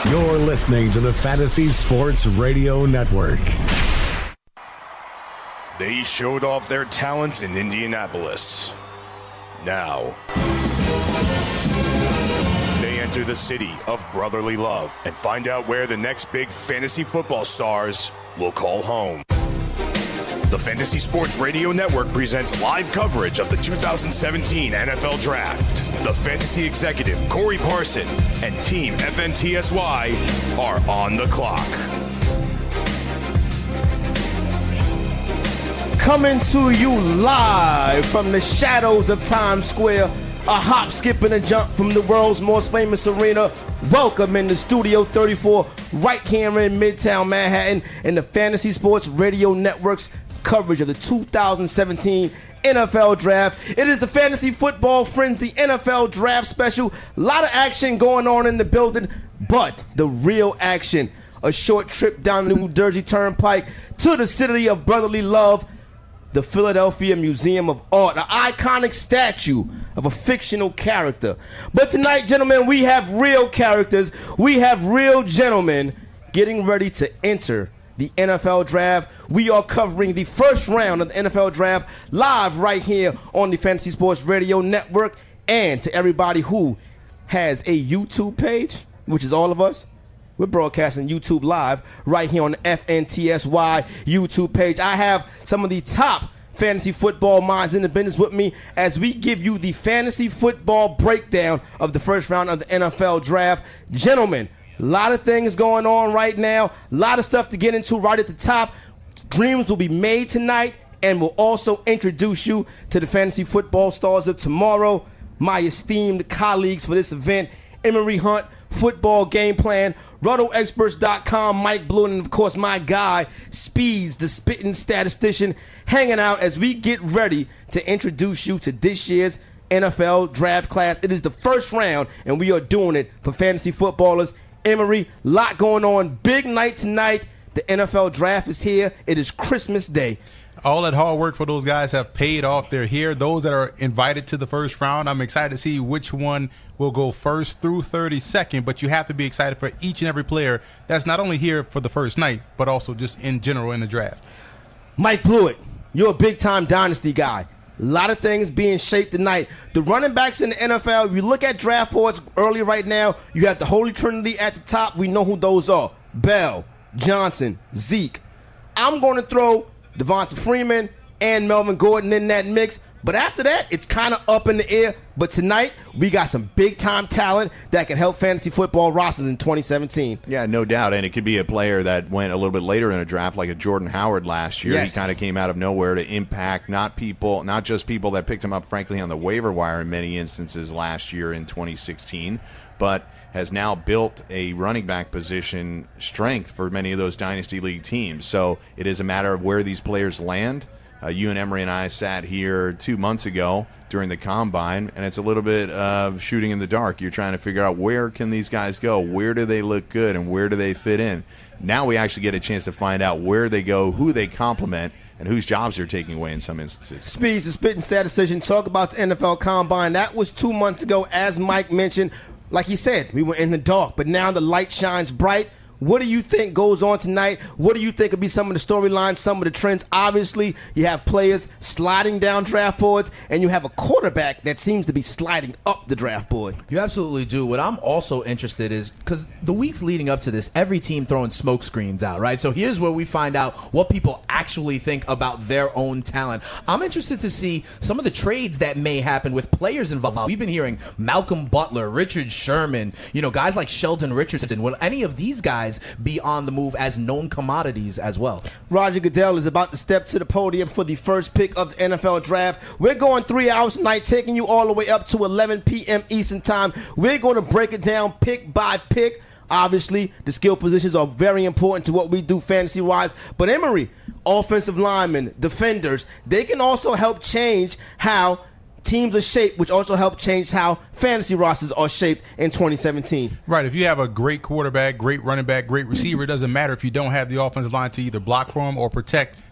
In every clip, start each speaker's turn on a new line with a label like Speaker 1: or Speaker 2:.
Speaker 1: You're listening to the Fantasy Sports Radio Network.
Speaker 2: They showed off their talents in Indianapolis. Now, they enter the city of brotherly love and find out where the next big fantasy football stars will call home. The Fantasy Sports Radio Network presents live coverage of the 2017 NFL Draft. The fantasy executive, Corey Parson, and Team FNTSY are on the clock.
Speaker 3: Coming to you live from the shadows of Times Square, a hop, skip, and a jump from the world's most famous arena. Welcome in the Studio 34, right here in Midtown Manhattan, in the Fantasy Sports Radio Network's coverage of the 2017 NFL Draft. It is the Fantasy Football Frenzy NFL Draft Special. A lot of action going on in the building, but the real action, a short trip down the New Jersey Turnpike to the city of brotherly love, the Philadelphia Museum of Art, an iconic statue of a fictional character. But tonight, gentlemen, we have real characters. We have real gentlemen getting ready to enter the NFL Draft. We are covering the first round of the NFL Draft live right here on the Fantasy Sports Radio Network. And to everybody who has a YouTube page, which is all of us, we're broadcasting YouTube live right here on the FNTSY YouTube page. I have some of the top fantasy football minds in the business with me as we give you the fantasy football breakdown of the first round of the NFL Draft. Gentlemen, a lot of things going on right now, a lot of stuff to get into right at the top. Dreams will be made tonight, and we'll also introduce you to the fantasy football stars of tomorrow. My esteemed colleagues for this event, Emory Hunt, Football Game Plan, RotoExperts.com, Mike Blue, and of course my guy, Speeds, the spitting statistician, hanging out as we get ready to introduce you to this year's NFL Draft class. It is the first round, and we are doing it for fantasy footballers. Emory, lot going on. Big night tonight. The NFL Draft is here. It is Christmas Day.
Speaker 4: All that hard work for those guys have paid off. They're here. Those that are invited to the first round, I'm excited to see which one will go first through 32nd. But you have to be excited for each and every player that's not only here for the first night, but also just in general in the draft.
Speaker 3: Mike Blewett, you're a big-time dynasty guy. A lot of things being shaped tonight. The running backs in the NFL, if you look at draft boards early right now, you have the Holy Trinity at the top. We know who those are. Bell, Johnson, Zeke. I'm going to throw Devonta Freeman and Melvin Gordon in that mix. But after that, it's kind of up in the air. But tonight, we got some big-time talent that can help fantasy football rosters in 2017.
Speaker 5: Yeah, no doubt. And it could be a player that went a little bit later in a draft, like a Jordan Howard last year.
Speaker 3: Yes.
Speaker 5: He kind of came out of nowhere to impact not just people that picked him up, frankly, on the waiver wire in many instances last year in 2016, but has now built a running back position strength for many of those Dynasty League teams. So it is a matter of where these players land. You and Emory and I sat here 2 months ago during the Combine, and it's a little bit of shooting in the dark. You're trying to figure out where can these guys go, where do they look good, and where do they fit in. Now we actually get a chance to find out where they go, who they complement, and whose jobs they're taking away in some instances.
Speaker 3: Speeds, the spitting statistician, talk about the NFL Combine. That was 2 months ago, as Mike mentioned. Like he said, we were in the dark, but now the light shines bright. What do you think goes on tonight? What do you think will be some of the storylines, some of the trends? Obviously, you have players sliding down draft boards, and you have a quarterback that seems to be sliding up the draft board.
Speaker 6: You absolutely do. What I'm also interested is, because the weeks leading up to this, every team throwing smoke screens out, right? So here's where we find out what people actually think about their own talent. I'm interested to see some of the trades that may happen with players involved. We've been hearing Malcolm Butler, Richard Sherman, guys like Sheldon Richardson. Will any of these guys be on the move as known commodities as well?
Speaker 3: Roger Goodell is about to step to the podium for the first pick of the NFL Draft. We're going 3 hours tonight, taking you all the way up to 11 p.m. Eastern Time. We're going to break it down pick by pick. Obviously, the skill positions are very important to what we do fantasy-wise. But Emory, offensive linemen, defenders, they can also help change how teams are shaped, which also help change how fantasy rosters are shaped in 2017.
Speaker 4: Right. If you have a great quarterback, great running back, great receiver, it doesn't matter if you don't have the offensive line to either block for him or protect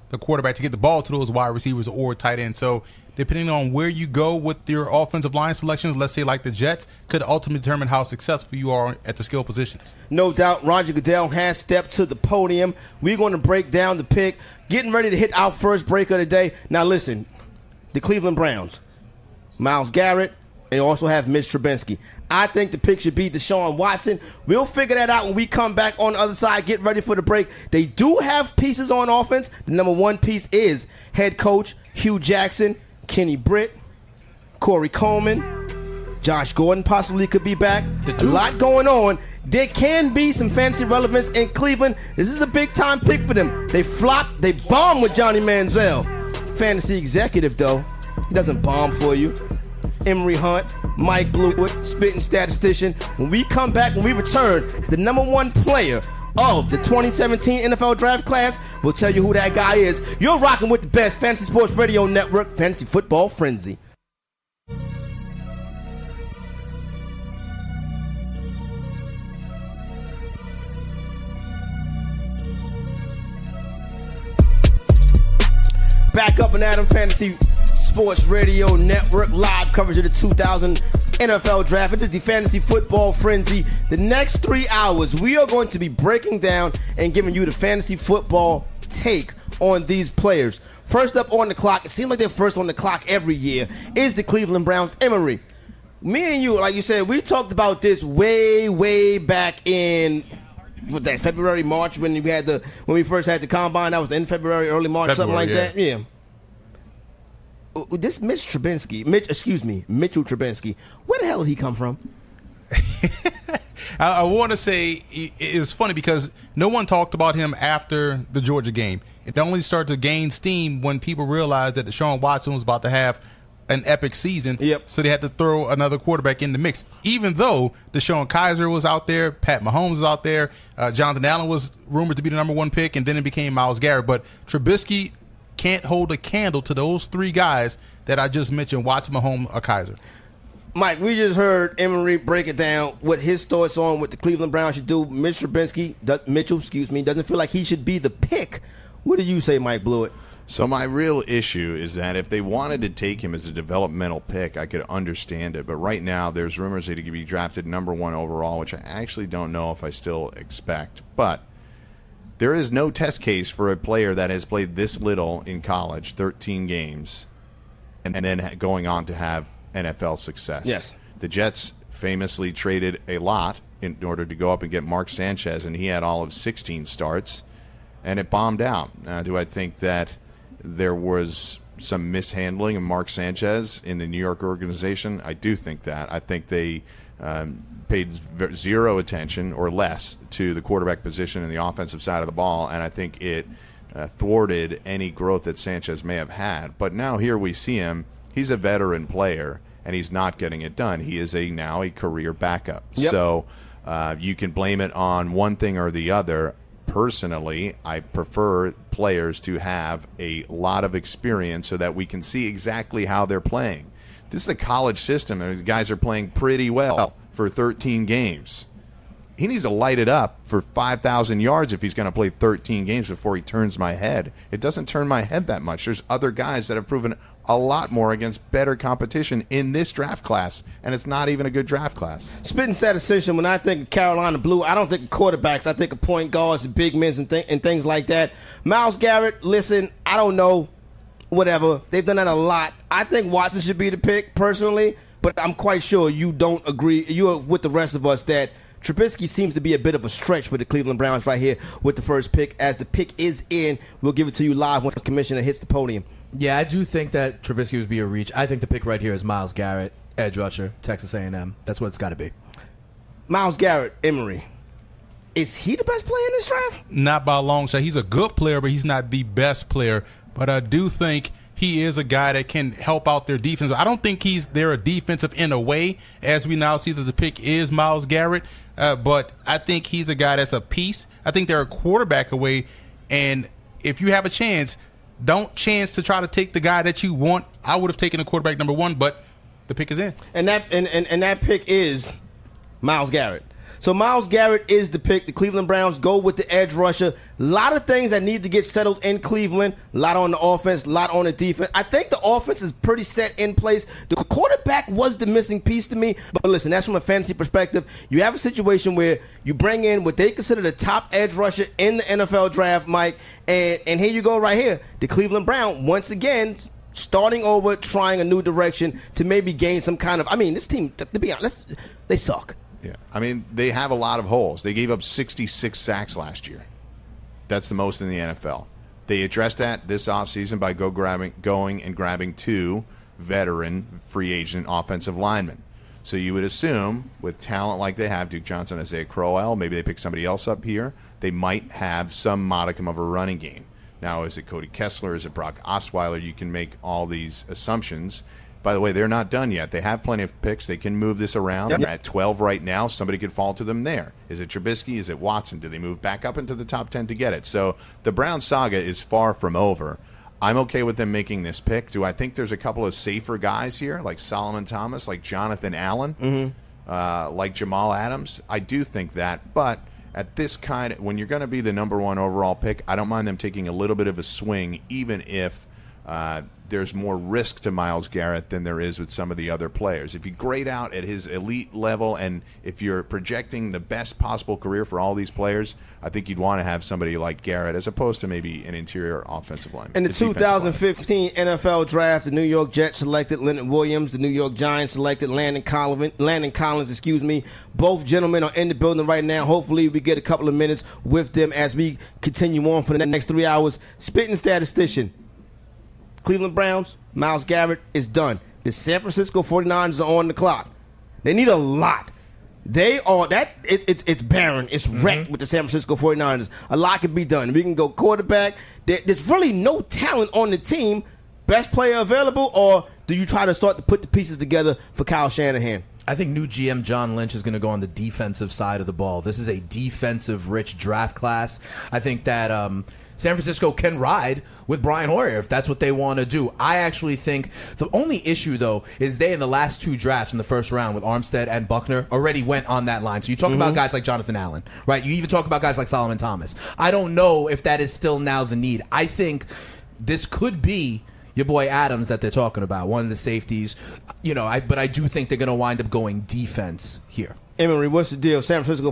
Speaker 4: the quarterback to get the ball to those wide receivers or tight ends. So depending on where you go with your offensive line selections, let's say like the Jets, could ultimately determine how successful you are at the skill positions.
Speaker 3: No doubt, Roger Goodell has stepped to the podium. We're going to break down the pick, getting ready to hit our first break of the day. Now listen, the Cleveland Browns, Myles Garrett, they also have Mitch Trubisky. I think the pick should be Deshaun Watson. We'll figure that out when we come back on the other side. Get ready for the break. They do have pieces on offense. The number one piece is head coach Hugh Jackson, Kenny Britt, Corey Coleman, Josh Gordon possibly could be back. A lot going on. There can be some fantasy relevance in Cleveland. This is a big-time pick for them. They flopped. They bombed with Johnny Manziel. Fantasy executive, though. He doesn't bomb for you. Emory Hunt, Mike Bluiett, spitting statistician. When we come back, when we return, the number one player of the 2017 NFL Draft Class, we'll tell you who that guy is. You're rocking with the best Fantasy Sports Radio Network, Fantasy Football Frenzy. Back up and Adam Fantasy Sports Radio Network, live coverage of the 2000 NFL Draft. It is the Fantasy Football Frenzy. The next 3 hours, we are going to be breaking down and giving you the fantasy football take on these players. First up on the clock, it seems like they're first on the clock every year, is the Cleveland Browns. Emory, me and you, like you said, we talked about this way back in February, March, when we first had the combine. That was in February, early March, something like that. Yeah. This Mitchell Trubisky, where the hell did he come from?
Speaker 4: I want to say it's funny because no one talked about him after the Georgia game. It only started to gain steam when people realized that Deshaun Watson was about to have an epic season.
Speaker 3: Yep.
Speaker 4: So they had to throw another quarterback in the mix. Even though Deshaun Kaiser was out there, Pat Mahomes was out there, Jonathan Allen was rumored to be the number one pick, and then it became Myles Garrett. But Trubisky can't hold a candle to those three guys that I just mentioned, Watson, Mahomes, or Kaiser.
Speaker 3: Mike, we just heard Emory break it down, what his thoughts on what the Cleveland Browns should do. Mitchell, doesn't feel like he should be the pick. What do you say, Mike Bluiett?
Speaker 5: So my real issue is that if they wanted to take him as a developmental pick, I could understand it. But right now, there's rumors that he could be drafted number one overall, which I actually don't know if I still expect. But there is no test case for a player that has played this little in college, 13 games, and then going on to have NFL success.
Speaker 3: Yes.
Speaker 5: The Jets famously traded a lot in order to go up and get Mark Sanchez, and he had all of 16 starts, and it bombed out. Do I think that there was some mishandling of Mark Sanchez in the New York organization? I do think that. I think they paid zero attention or less to the quarterback position and the offensive side of the ball, and I think it thwarted any growth that Sanchez may have had. But now here we see him. He's a veteran player, and he's not getting it done. He is now a career backup.
Speaker 3: Yep.
Speaker 5: So you can blame it on one thing or the other. Personally, I prefer players to have a lot of experience so that we can see exactly how they're playing. This is the college system, and the guys are playing pretty well for 13 games. He needs to light it up for 5,000 yards if he's going to play 13 games before he turns my head. It doesn't turn my head that much. There's other guys that have proven a lot more against better competition in this draft class, and it's not even a good draft class.
Speaker 3: Spitting statistician, when I think of Carolina Blue, I don't think of quarterbacks. I think of point guards and big men and things like that. Myles Garrett, listen, I don't know, whatever. They've done that a lot. I think Watson should be the pick, personally, but I'm quite sure you don't agree. You're with the rest of us that Trubisky seems to be a bit of a stretch for the Cleveland Browns right here with the first pick. As the pick is in, we'll give it to you live once the commissioner hits the podium.
Speaker 6: Yeah, I do think that Trubisky would be a reach. I think the pick right here is Myles Garrett, edge rusher, Texas A&M. That's what it's got to be.
Speaker 3: Myles Garrett, Emory. Is he the best player in this draft?
Speaker 4: Not by a long shot. He's a good player, but he's not the best player. But I do think he is a guy that can help out their defense. I don't think they're a defensive in a way, as we now see that the pick is Myles Garrett. But I think he's a guy that's a piece. I think they're a quarterback away. And if you have a chance, don't chance to try to take the guy that you want. I would have taken a quarterback number one, but the pick is in.
Speaker 3: And that pick is Myles Garrett. So Myles Garrett is the pick. The Cleveland Browns go with the edge rusher. A lot of things that need to get settled in Cleveland. A lot on the offense, a lot on the defense. I think the offense is pretty set in place. The quarterback was the missing piece to me. But listen, that's from a fantasy perspective. You have a situation where you bring in what they consider the top edge rusher in the NFL draft, Mike. And here you go right here. The Cleveland Browns, once again, starting over, trying a new direction to maybe gain some kind of... I mean, this team, to be honest, they suck.
Speaker 5: Yeah, I mean, they have a lot of holes. They gave up 66 sacks last year. That's the most in the NFL. They addressed that this offseason by going and grabbing 2 veteran free agent offensive linemen. So you would assume, with talent like they have, Duke Johnson, Isaiah Crowell, maybe they pick somebody else up here, they might have some modicum of a running game. Now, is it Cody Kessler? Is it Brock Osweiler? You can make all these assumptions. By the way, they're not done yet. They have plenty of picks. They can move this around. They're at 12 right now. Somebody could fall to them there. Is it Trubisky? Is it Watson? Do they move back up into the top 10 to get it? So the Brown saga is far from over. I'm okay with them making this pick. Do I think there's a couple of safer guys here, like Solomon Thomas, like Jonathan Allen, like Jamal Adams? I do think that, but at this when you're going to be the number 1 overall pick, I don't mind them taking a little bit of a swing, even if there's more risk to Myles Garrett than there is with some of the other players. If you grade out at his elite level, and if you're projecting the best possible career for all these players, I think you'd want to have somebody like Garrett as opposed to maybe an interior offensive lineman.
Speaker 3: In the 2015 NFL Draft, the New York Jets selected Leonard Williams. The New York Giants selected Landon Collins. Both gentlemen are in the building right now. Hopefully we get a couple of minutes with them as we continue on for the next 3 hours. Spitting statistician. Cleveland Browns, Myles Garrett is done. The San Francisco 49ers are on the clock. They need a lot. They are it's barren. It's wrecked with the San Francisco 49ers. A lot can be done. We can go quarterback. There's really no talent on the team. Best player available, or do you try to start to put the pieces together for Kyle Shanahan?
Speaker 6: I think new GM John Lynch is going to go on the defensive side of the ball. This is a defensive-rich draft class. I think that San Francisco can ride with Brian Hoyer if that's what they want to do. I actually think the only issue, though, is they in the last 2 drafts in the first round with Armstead and Buckner already went on that line. So you talk about guys like Jonathan Allen, right? You even talk about guys like Solomon Thomas. I don't know if that is still now the need. I think this could be your boy Adams that they're talking about, one of the safeties. But I do think they're going to wind up going defense here.
Speaker 3: Emery, what's the deal? San Francisco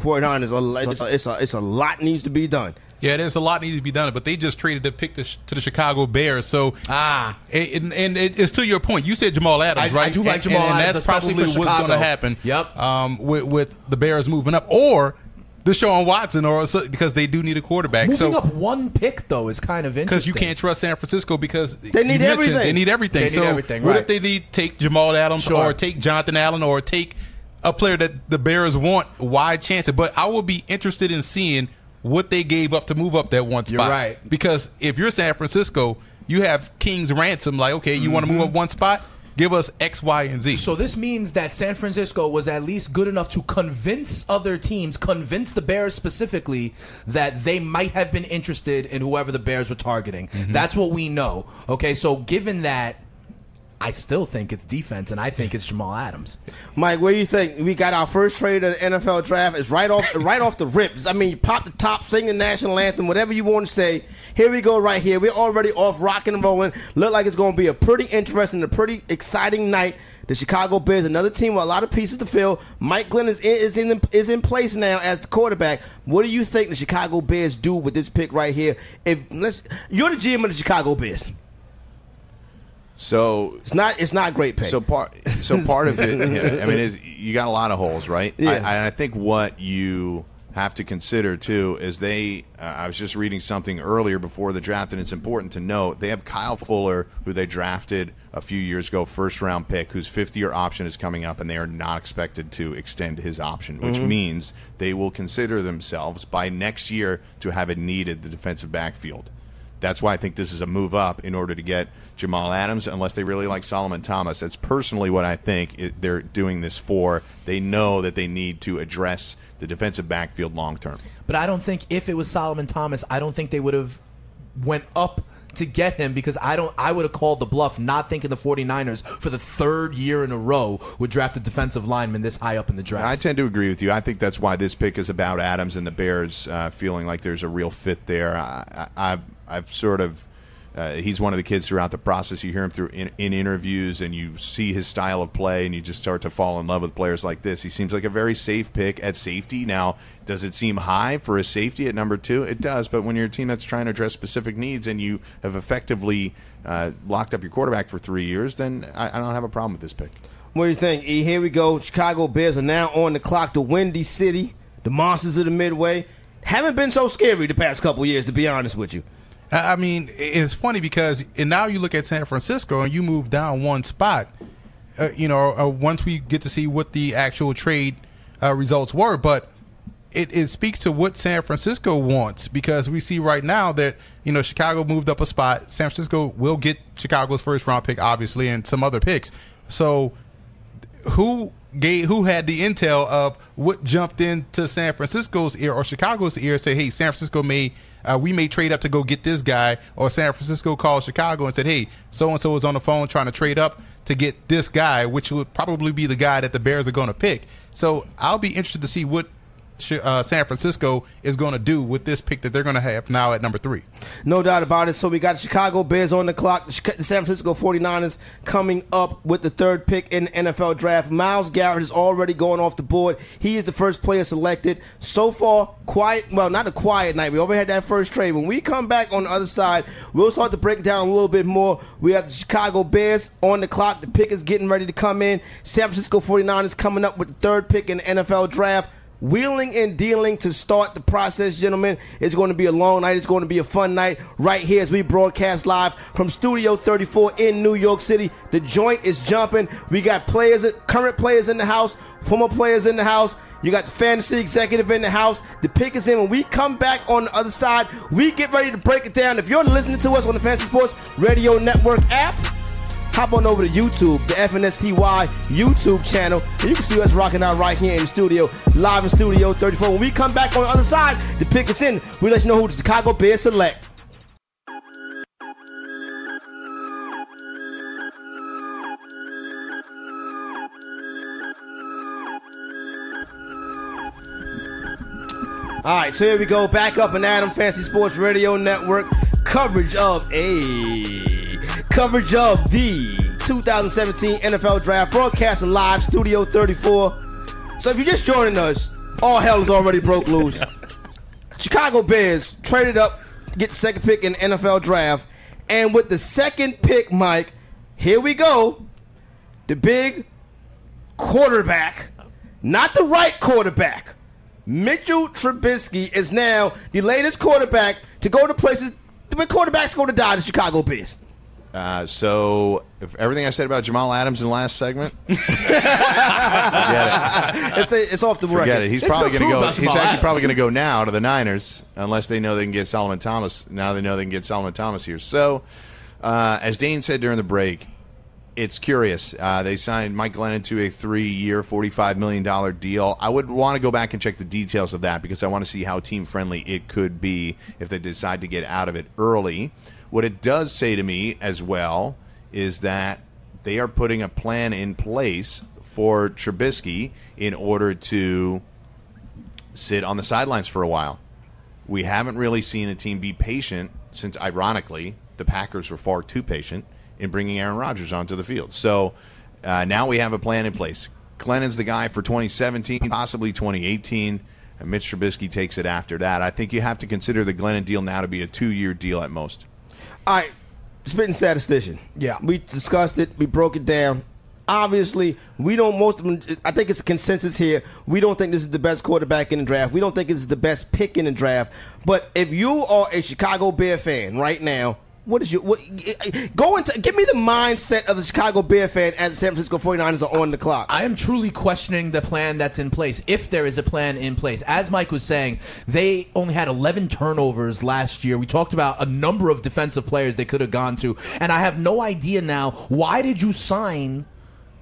Speaker 3: 49ers, it's a lot needs to be done.
Speaker 4: Yeah, there's a lot needs to be done, but they just traded the pick to the Chicago Bears. So, it's to your point. You said Jamal Adams, right?
Speaker 6: I do like Jamal Adams,
Speaker 4: that's probably what's going to happen.
Speaker 6: Yep.
Speaker 4: With the Bears moving up, or Deshaun Watson, because they do need a quarterback.
Speaker 6: Moving up 1 pick, though, is kind of interesting.
Speaker 4: Because you can't trust San Francisco because
Speaker 3: they need everything.
Speaker 4: They need everything. What if they take Jamal Adams or take Jonathan Allen or take a player that the Bears want, wide chance it? But I will be interested in seeing what they gave up to move up that 1 spot.
Speaker 6: You're right.
Speaker 4: Because if you're San Francisco, you have King's ransom. Like, okay, you want to move up 1 spot? Give us X, Y, and Z.
Speaker 6: So this means that San Francisco was at least good enough to convince other teams, convince the Bears specifically, that they might have been interested in whoever the Bears were targeting. That's what we know. Okay, so given that, I still think it's defense, and I think it's Jamal Adams.
Speaker 3: Mike, what do you think? We got our first trade of the NFL draft. It's right off the rips. I mean, you pop the top, sing the national anthem, whatever you want to say. Here we go right here. We're already off rocking and rolling. Look like it's going to be a pretty interesting, a pretty exciting night. The Chicago Bears, another team with a lot of pieces to fill. Mike Glenn is in place now as the quarterback. What do you think the Chicago Bears do with this pick right here? You're the GM of the Chicago Bears.
Speaker 5: So
Speaker 3: it's not a great pick.
Speaker 5: So part of it, I mean, you got a lot of holes, right?
Speaker 3: Yeah.
Speaker 5: I think what you have to consider too is I was just reading something earlier before the draft, and it's important to note they have Kyle Fuller, who they drafted a few years ago, 1st-round pick, whose 5th-year option is coming up, and they are not expected to extend his option, which means they will consider themselves by next year to have needed the defensive backfield. That's why I think this is a move up in order to get Jamal Adams, unless they really like Solomon Thomas. That's personally what I think they're doing this for. They know that they need to address the defensive backfield long term.
Speaker 6: But I don't think if it was Solomon Thomas, I don't think they would have went up to get him because I would have called the bluff not thinking the 49ers for the third year in a row would draft a defensive lineman this high up in the draft.
Speaker 5: I tend to agree with you. I think that's why this pick is about Adams and the Bears feeling like there's a real fit there. I've sort of he's one of the kids throughout the process. You hear him through in interviews, and you see his style of play, and you just start to fall in love with players like this. He seems like a very safe pick at safety. Now, does it seem high for a safety at number 2? It does, but when you're a team that's trying to address specific needs and you have effectively locked up your quarterback for 3 years, then I don't have a problem with this pick.
Speaker 3: What do you think, E? Here we go. Chicago Bears are now on the clock. The Windy City, the Monsters of the Midway, haven't been so scary the past couple years, to be honest with you.
Speaker 4: I mean, it's funny because now you look at San Francisco and you move down one spot, once we get to see what the actual trade results were. But it speaks to what San Francisco wants, because we see right now that, Chicago moved up a spot. San Francisco will get Chicago's first round pick, obviously, and some other picks. So who had the intel of what jumped into San Francisco's ear or Chicago's ear, say, hey, San Francisco we may trade up to go get this guy, or San Francisco called Chicago and said, hey, so-and-so was on the phone trying to trade up to get this guy, which would probably be the guy that the Bears are going to pick. So I'll be interested to see what San Francisco is going to do with this pick that they're going to have now at number 3.
Speaker 3: No doubt about it. So we got Chicago Bears on the clock. The San Francisco 49ers coming up with the 3rd pick in the NFL draft. Myles Garrett is already going off the board. He is the first player selected. So far, not a quiet night. We already had that first trade. When we come back on the other side, we'll start to break it down a little bit more. We have the Chicago Bears on the clock. The pick is getting ready to come in. San Francisco 49ers coming up with the 3rd pick in the NFL draft. Wheeling and dealing to start the process, gentlemen. It's going to be a long night. It's going to be a fun night right here as we broadcast live from Studio 34 in New York City. The joint is jumping. We got current players in the house, former players in the house. You got the fantasy executive in the house. The pick is in. When we come back on the other side, we get ready to break it down. If you're listening to us on the Fantasy Sports Radio Network app, hop on over to YouTube, the FNSTY YouTube channel, and you can see us rocking out right here in the studio, live in Studio 34. When we come back on the other side, the pick is in. We let you know who the Chicago Bears select. All right, so here we go. Back up in Adam Fantasy Sports Radio Network. Coverage of the 2017 NFL Draft, broadcasting live, Studio 34. So if you're just joining us, all hell is already broke loose. Chicago Bears traded up to get the 2nd pick in the NFL Draft. And with the 2nd pick, Mike, here we go. The big quarterback, not the right quarterback, Mitchell Trubisky is now the latest quarterback to go to places where quarterbacks go to die, the Chicago Bears.
Speaker 5: So, if everything I said about Jamal Adams in the last segment, forget it.
Speaker 3: It's off the record.
Speaker 5: Forget it. He's probably going to go. He's actually
Speaker 6: Adams.
Speaker 5: probably going to go now to the Niners, unless they know they can get Solomon Thomas. Now they know they can get Solomon Thomas here. So, as Dane said during the break, it's curious. They signed Mike Glennon to a 3-year, $45 million deal. I would want to go back and check the details of that because I want to see how team-friendly it could be if they decide to get out of it early. What it does say to me as well is that they are putting a plan in place for Trubisky in order to sit on the sidelines for a while. We haven't really seen a team be patient since, ironically, the Packers were far too patient in bringing Aaron Rodgers onto the field. So now we have a plan in place. Glennon's the guy for 2017, possibly 2018, and Mitch Trubisky takes it after that. I think you have to consider the Glennon deal now to be a 2-year deal at most.
Speaker 3: All right, spitting statistician.
Speaker 6: Yeah.
Speaker 3: We discussed it. We broke it down. Obviously, we don't, most of them, I think it's a consensus here. We don't think this is the best quarterback in the draft. We don't think this is the best pick in the draft. But if you are a Chicago Bear fan right now, give me the mindset of the Chicago Bear fan as the San Francisco 49ers are on the clock.
Speaker 6: I am truly questioning the plan that's in place, if there is a plan in place. As Mike was saying, they only had 11 turnovers last year. We talked about a number of defensive players they could have gone to, and I have no idea now, why did you sign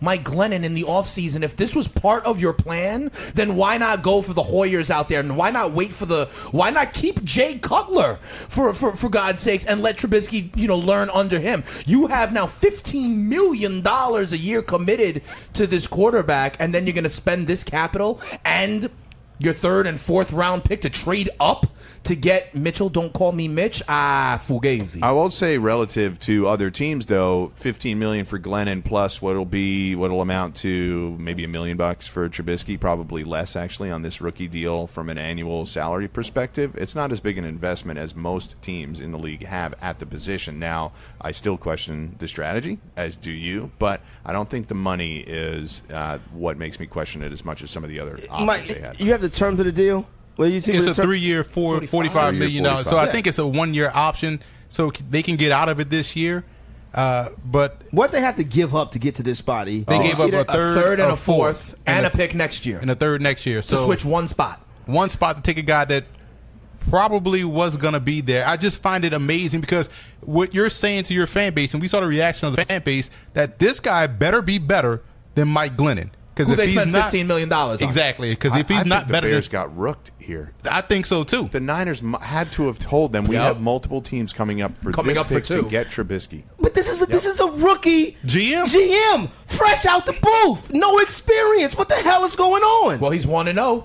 Speaker 6: Mike Glennon in the offseason. If this was part of your plan, then why not go for the Hoyers out there? And why not why not keep Jay Cutler for God's sakes and let Trubisky, learn under him? You have now $15 million a year committed to this quarterback, and then you're going to spend this capital and your 3rd and 4th round pick to trade up to get Mitchell. Don't call me Mitch. Fugazi.
Speaker 5: I will say, relative to other teams, though, $15 million for Glennon plus what'll amount to maybe $1 million for Trubisky, probably less actually on this rookie deal from an annual salary perspective. It's not as big an investment as most teams in the league have at the position. Now, I still question the strategy, as do you, but I don't think the money is what makes me question it as much as some of the other options they had.
Speaker 3: You have the terms of the deal?
Speaker 4: It's a 3-year, $45 million. So I think it's a 1-year option, so they can get out of it this year. But
Speaker 3: what they have to give up to get to this spot?
Speaker 4: They gave up a third
Speaker 6: and a fourth and a pick next year,
Speaker 4: and a third next year.
Speaker 6: So switch one spot
Speaker 4: to take a guy that probably was going to be there. I just find it amazing because what you're saying to your fan base, and we saw the reaction of the fan base, that this guy better be better than Mike Glennon.
Speaker 6: Who they spent $15 million on.
Speaker 4: Exactly, because if he's not better,
Speaker 5: the Bears got rooked here.
Speaker 4: I think so too.
Speaker 5: The Niners had to have told them we have multiple teams coming up for pick to get Trubisky.
Speaker 3: But this is a rookie GM, fresh out the booth, no experience. What the hell is going on?
Speaker 6: Well, he's 1-0.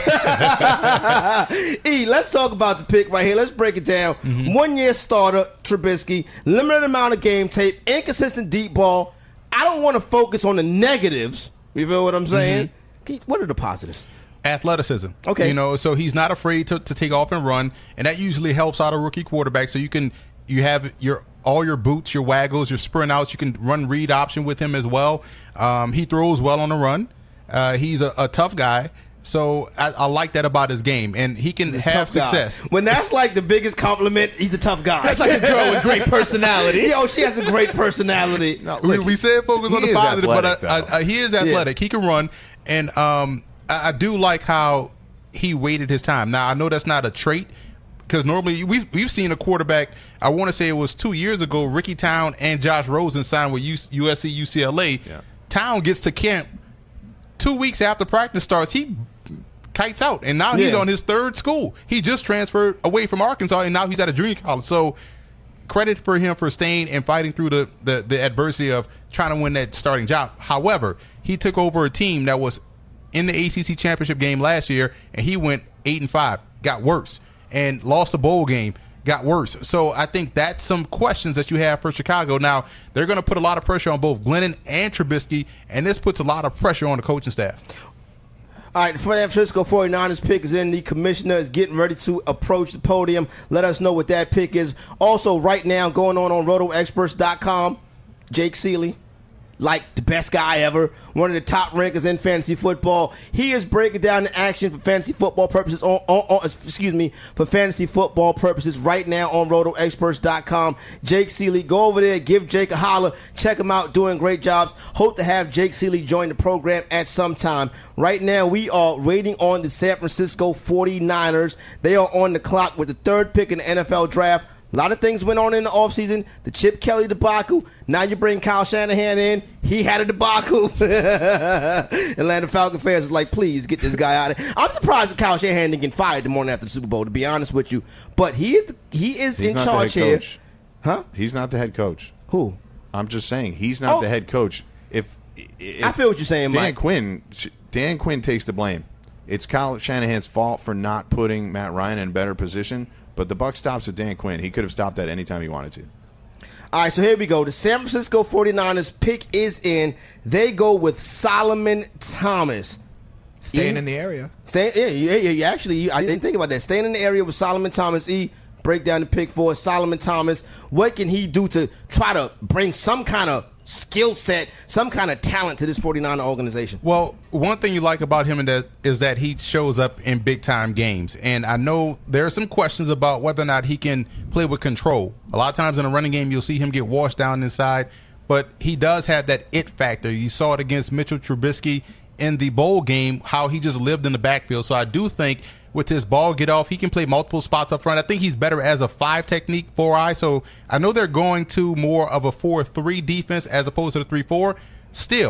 Speaker 3: Let's talk about the pick right here. Let's break it down. 1-year starter, Trubisky, limited amount of game tape, inconsistent deep ball. I don't want to focus on the negatives. You feel what I'm saying? What are the positives?
Speaker 4: Athleticism.
Speaker 3: Okay.
Speaker 4: So he's not afraid to take off and run, and that usually helps out a rookie quarterback. So you have all your boots, your waggles, your sprint outs. You can run read option with him as well. He throws well on the run. He's a tough guy. So I like that about his game, and he can have success.
Speaker 3: When that's like the biggest compliment, he's a tough guy.
Speaker 6: That's like a girl with great personality.
Speaker 3: She has a great personality.
Speaker 4: No, we said focus on the positive, but he is athletic. Yeah. He can run, and I do like how he waited his time. Now, I know that's not a trait, because normally we've seen a quarterback, I want to say it was 2 years ago, Ricky Town and Josh Rosen signed with USC, UCLA. Yeah. Town gets to camp 2 weeks after practice starts. He kites out, and now he's on his 3rd school. He just transferred away from Arkansas, and now he's at a junior college. So credit for him for staying and fighting through the adversity of trying to win that starting job. However, he took over a team that was in the ACC championship game last year, and he went 8-5, got worse, and lost a bowl game, got worse. So I think that's some questions that you have for Chicago. Now, they're going to put a lot of pressure on both Glennon and Trubisky, and this puts a lot of pressure on the coaching staff.
Speaker 3: All right, the San Francisco 49ers pick is in. The commissioner is getting ready to approach the podium. Let us know what that pick is. Also, right now, going on RotoExperts.com, Jake Seeley, like the best guy ever, one of the top rankers in fantasy football. He is breaking down the action for fantasy football purposes for fantasy football purposes right now on RotoExperts.com. Jake Seeley, go over there, give Jake a holler, check him out, doing great jobs. Hope to have Jake Seeley join the program at some time. Right now, we are waiting on the San Francisco 49ers. They are on the clock with the 3rd pick in the NFL draft. A lot of things went on in the offseason. The Chip Kelly debacle. Now you bring Kyle Shanahan in. He had a debacle. Atlanta Falcon fans is like, please get this guy out of here. I'm surprised that Kyle Shanahan didn't get fired the morning after the Super Bowl, to be honest with you. But he is in charge here. Huh?
Speaker 5: He's not the head coach.
Speaker 3: Who?
Speaker 5: I'm just saying he's not the head coach. If
Speaker 3: I feel what you're saying, Mike.
Speaker 5: Dan Quinn takes the blame. It's Kyle Shanahan's fault for not putting Matt Ryan in a better position. But the buck stops with Dan Quinn. He could have stopped that anytime he wanted to.
Speaker 3: All right, so here we go. The San Francisco 49ers pick is in. They go with Solomon Thomas.
Speaker 6: Staying in the area.
Speaker 3: Actually, I didn't think about that. Staying in the area with Solomon Thomas. Break down the pick for Solomon Thomas. What can he do to try to bring some kind of skill set, some kind of talent to this 49er organization?
Speaker 4: Well, one thing you like about him is that he shows up in big-time games. And I know there are some questions about whether or not he can play with control. A lot of times in a running game, you'll see him get washed down inside. But he does have that it factor. You saw it against Mitchell Trubisky in the bowl game, how he just lived in the backfield. So I do think with his ball get off, he can play multiple spots up front. I think he's better as a 5 technique, 4-eye. So I know they're going to more of a 4-3 defense as opposed to the 3-4. Still,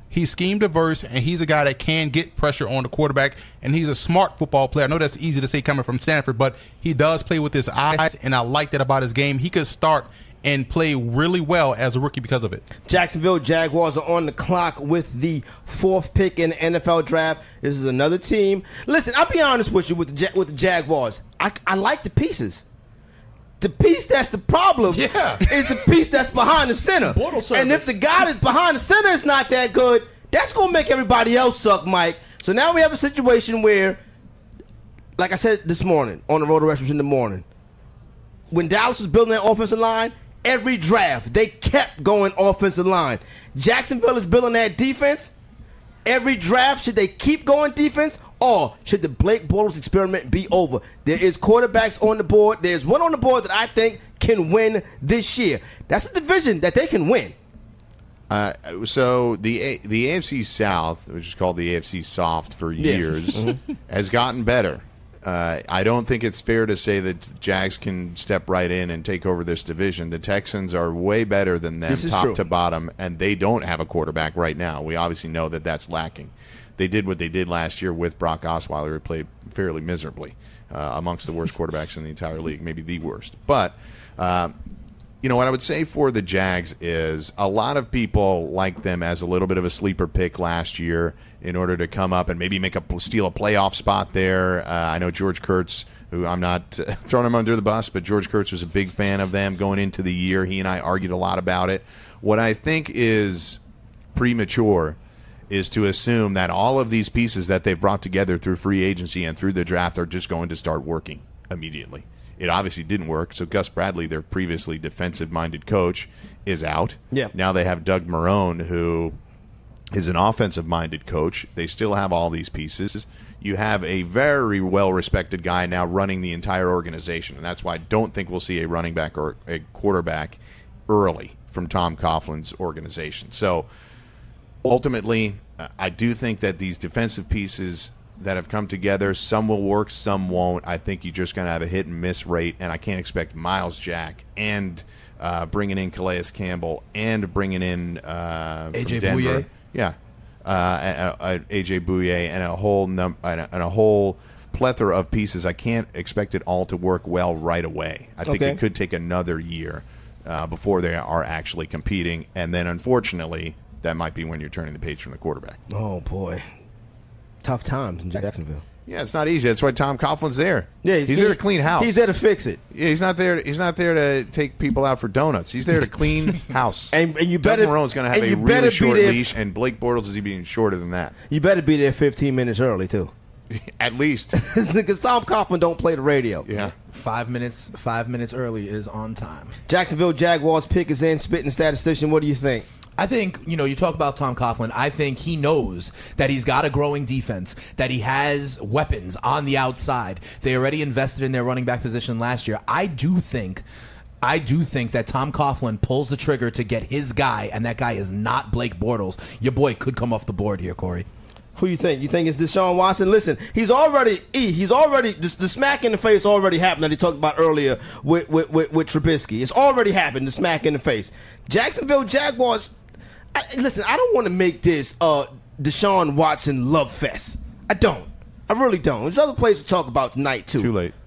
Speaker 4: He's scheme diverse, and he's a guy that can get pressure on the quarterback, and he's a smart football player. I know that's easy to say coming from Stanford, but he does play with his eyes, and I like that about his game. He could start and play really well as a rookie because of it. Jacksonville
Speaker 3: Jaguars are on the clock with the 4th pick in the NFL draft. This is another team. Listen, I'll be honest with you with the Jaguars. I like the pieces. The piece that's the problem is the piece that's behind the center. And if the guy that's behind the center is not that good, that's going to make everybody else suck, Mike. So now we have a situation where, like I said this morning on the Road to Wrestling in the morning, when Dallas was building their offensive line, every draft, they kept going offensive line. Jacksonville is building that defense. Every draft, should they keep going defense, or should the Blake Bortles experiment be over? There is quarterbacks on the board. There's one on the board that I think can win this year. That's a division that they can win.
Speaker 5: So the AFC South, which is called the AFC Soft for years, has gotten better. I don't think it's fair to say that Jags can step right in and take over this division. The Texans are way better than them, top to bottom, and they don't have a quarterback right now. We obviously know that that's lacking. They did what they did last year with Brock Osweiler, who played fairly miserably, amongst the worst quarterbacks in the entire league, maybe the worst. But what I would say for the Jags is a lot of people like them as a little bit of a sleeper pick last year in order to come up and maybe steal a playoff spot there. I know George Kurtz, who I'm not throwing him under the bus, but George Kurtz was a big fan of them going into the year. He and I argued a lot about it. What I think is premature is to assume that all of these pieces that they've brought together through free agency and through the draft are just going to start working immediately. It obviously didn't work. So Gus Bradley, their previously defensive-minded coach, is out.
Speaker 3: Yeah.
Speaker 5: Now they have Doug Marrone, who is an offensive-minded coach. They still have all these pieces. You have a very well-respected guy now running the entire organization, and that's why I don't think we'll see a running back or a quarterback early from Tom Coughlin's organization. So ultimately, I do think that these defensive pieces that have come together, some will work, some won't. I think you're just going to have a hit and miss rate, and I can't expect Miles Jack and bringing in Calais Campbell and bringing in
Speaker 6: AJ
Speaker 5: Bouye. Yeah, AJ Bouye and a whole plethora of pieces. I can't expect it all to work well right away. I think it could take another year before they are actually competing, and then unfortunately, that might be when you're turning the page from the quarterback.
Speaker 3: Oh boy. Tough times in Jacksonville.
Speaker 5: Yeah, it's not easy. That's why Tom Coughlin's there.
Speaker 3: Yeah,
Speaker 5: he's there to clean house.
Speaker 3: He's there to fix it.
Speaker 5: Yeah, he's not there to take people out for donuts. He's there to clean house.
Speaker 3: and you better.
Speaker 5: Doug Marrone's going to have a really short leash, and Blake Bortles is even shorter than that.
Speaker 3: You better be there 15 minutes early too.
Speaker 5: At least,
Speaker 3: because Tom Coughlin don't play the radio.
Speaker 5: Yeah,
Speaker 6: 5 minutes early is on time.
Speaker 3: Jacksonville Jaguars pick is in. Spitting statistician, what do you think?
Speaker 6: I think, you talk about Tom Coughlin. I think he knows that he's got a growing defense, that he has weapons on the outside. They already invested in their running back position last year. I do think that Tom Coughlin pulls the trigger to get his guy, and that guy is not Blake Bortles. Your boy could come off the board here, Corey.
Speaker 3: Who you think? You think it's Deshaun Watson? Listen, he's already the smack in the face already happened that he talked about earlier with Trubisky. It's already happened, the smack in the face. Jacksonville Jaguars. Listen, I don't want to make this Deshaun Watson love fest. I don't. I really don't. There's other plays to talk about tonight, too.
Speaker 5: Too late.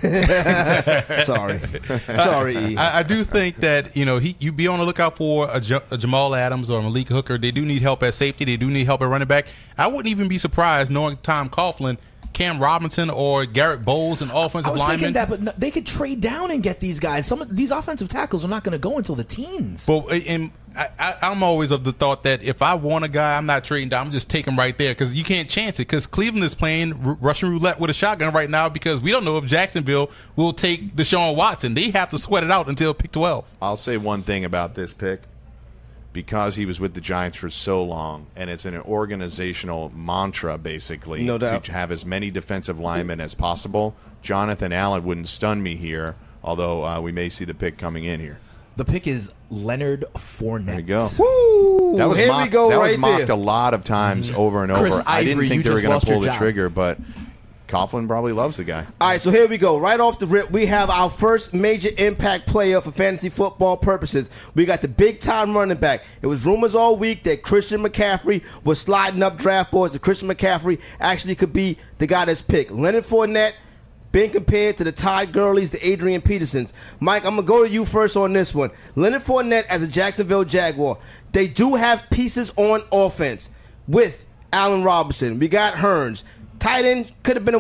Speaker 3: Sorry, E.
Speaker 4: I do think that you be on the lookout for a Jamal Adams or Malik Hooker. They do need help at safety. They do need help at running back. I wouldn't even be surprised knowing Tom Coughlin, Cam Robinson or Garrett Bowles, an offensive lineman.
Speaker 6: I was thinking that, but they could trade down and get these guys. Some of these offensive tackles are not going to go until the teens.
Speaker 4: Well, I'm always of the thought that if I want a guy, I'm not trading down. I'm just taking him right there because you can't chance it. Because Cleveland is playing Russian roulette with a shotgun right now because we don't know if Jacksonville will take Deshaun Watson. They have to sweat it out until pick 12.
Speaker 5: I'll say one thing about this pick. Because he was with the Giants for so long, and it's an organizational mantra, basically,
Speaker 3: no doubt,
Speaker 5: to have as many defensive linemen as possible. Jonathan Allen wouldn't stun me here, although we may see the pick coming in here.
Speaker 6: The pick is Leonard Fournette.
Speaker 5: There you go.
Speaker 3: Woo!
Speaker 5: That was
Speaker 3: Here
Speaker 5: mocked a lot of times over and over.
Speaker 6: Chris
Speaker 5: I didn't
Speaker 6: Ivory,
Speaker 5: think they were going to pull the
Speaker 6: job.
Speaker 5: trigger, but Coughlin probably loves the guy.
Speaker 3: All right, so here we go. Right off the rip, we have our first major impact player for fantasy football purposes. We got the big-time running back. It was rumors all week that Christian McCaffrey was sliding up draft boards, that Christian McCaffrey actually could be the guy that's picked. Leonard Fournette being compared to the Todd Gurleys, the Adrian Petersons. Mike, I'm going to go to you first on this one. Leonard Fournette as a Jacksonville Jaguar. They do have pieces on offense with Allen Robinson. We got Hearns. Tight end could have been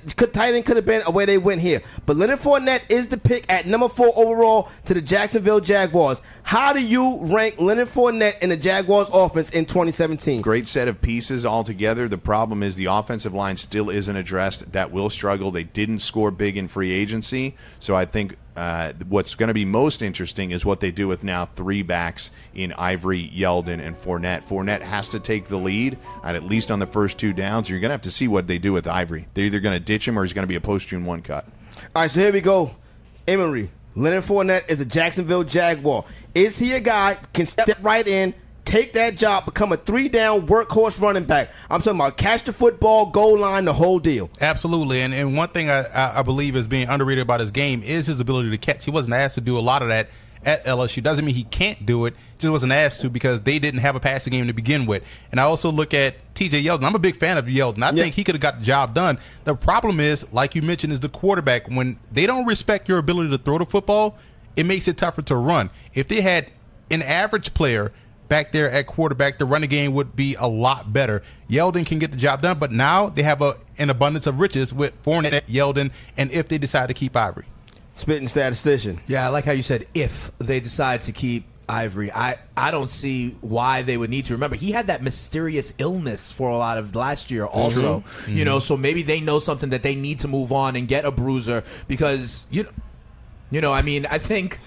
Speaker 3: a way they went here. But Leonard Fournette is the pick at number 4 overall to the Jacksonville Jaguars. How do you rank Leonard Fournette in the Jaguars offense in 2017?
Speaker 5: Great set of pieces altogether. The problem is the offensive line still isn't addressed. That will struggle. They didn't score big in free agency. So I think what's going to be most interesting is what they do with now 3 backs in Ivory, Yeldon, and Fournette. Fournette has to take the lead, at least on the first 2 downs. You're going to have to see what they do with Ivory. They're either going to ditch him or he's going to be a post-June 1 cut.
Speaker 3: All right, so here we go. Emory, Leonard Fournette is a Jacksonville Jaguar. Is he a guy can step right in, take that job, become a 3-down workhorse running back? I'm talking about catch the football, goal line, the whole deal.
Speaker 4: Absolutely. And one thing I believe is being underrated about his game is his ability to catch. He wasn't asked to do a lot of that at LSU. Doesn't mean he can't do it. Just wasn't asked to because they didn't have a passing game to begin with. And I also look at TJ Yeldon. I'm a big fan of Yeldon. I think he could have got the job done. The problem is, like you mentioned, is the quarterback. When they don't respect your ability to throw the football, it makes it tougher to run. If they had an average player back there at quarterback, the running game would be a lot better. Yeldon can get the job done, but now they have an abundance of riches with Fournette, Yeldon, and if they decide to keep Ivory.
Speaker 3: Spitting statistician.
Speaker 6: Yeah, I like how you said if they decide to keep Ivory. I don't see why they would need to. Remember, he had that mysterious illness for a lot of last year also. Mm-hmm. You know, so maybe they know something that they need to move on and get a bruiser because, I mean, I think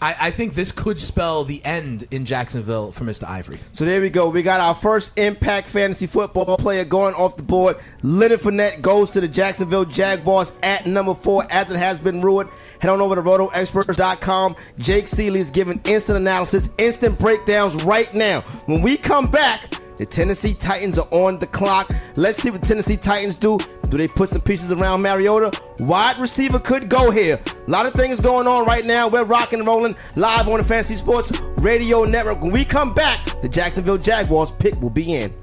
Speaker 6: this could spell the end in Jacksonville for Mr. Ivory.
Speaker 3: So there we go. We got our first impact fantasy football player going off the board. Leonard Fournette goes to the Jacksonville Jaguars at number 4 as it has been ruled. Head on over to RotoExperts.com. Jake Seeley is giving instant analysis, instant breakdowns right now. When we come back, the Tennessee Titans are on the clock. Let's see what the Tennessee Titans do. Do they put some pieces around Mariota? Wide receiver could go here. A lot of things going on right now. We're rocking and rolling live on the Fantasy Sports Radio Network. When we come back, the Jacksonville Jaguars pick will be in.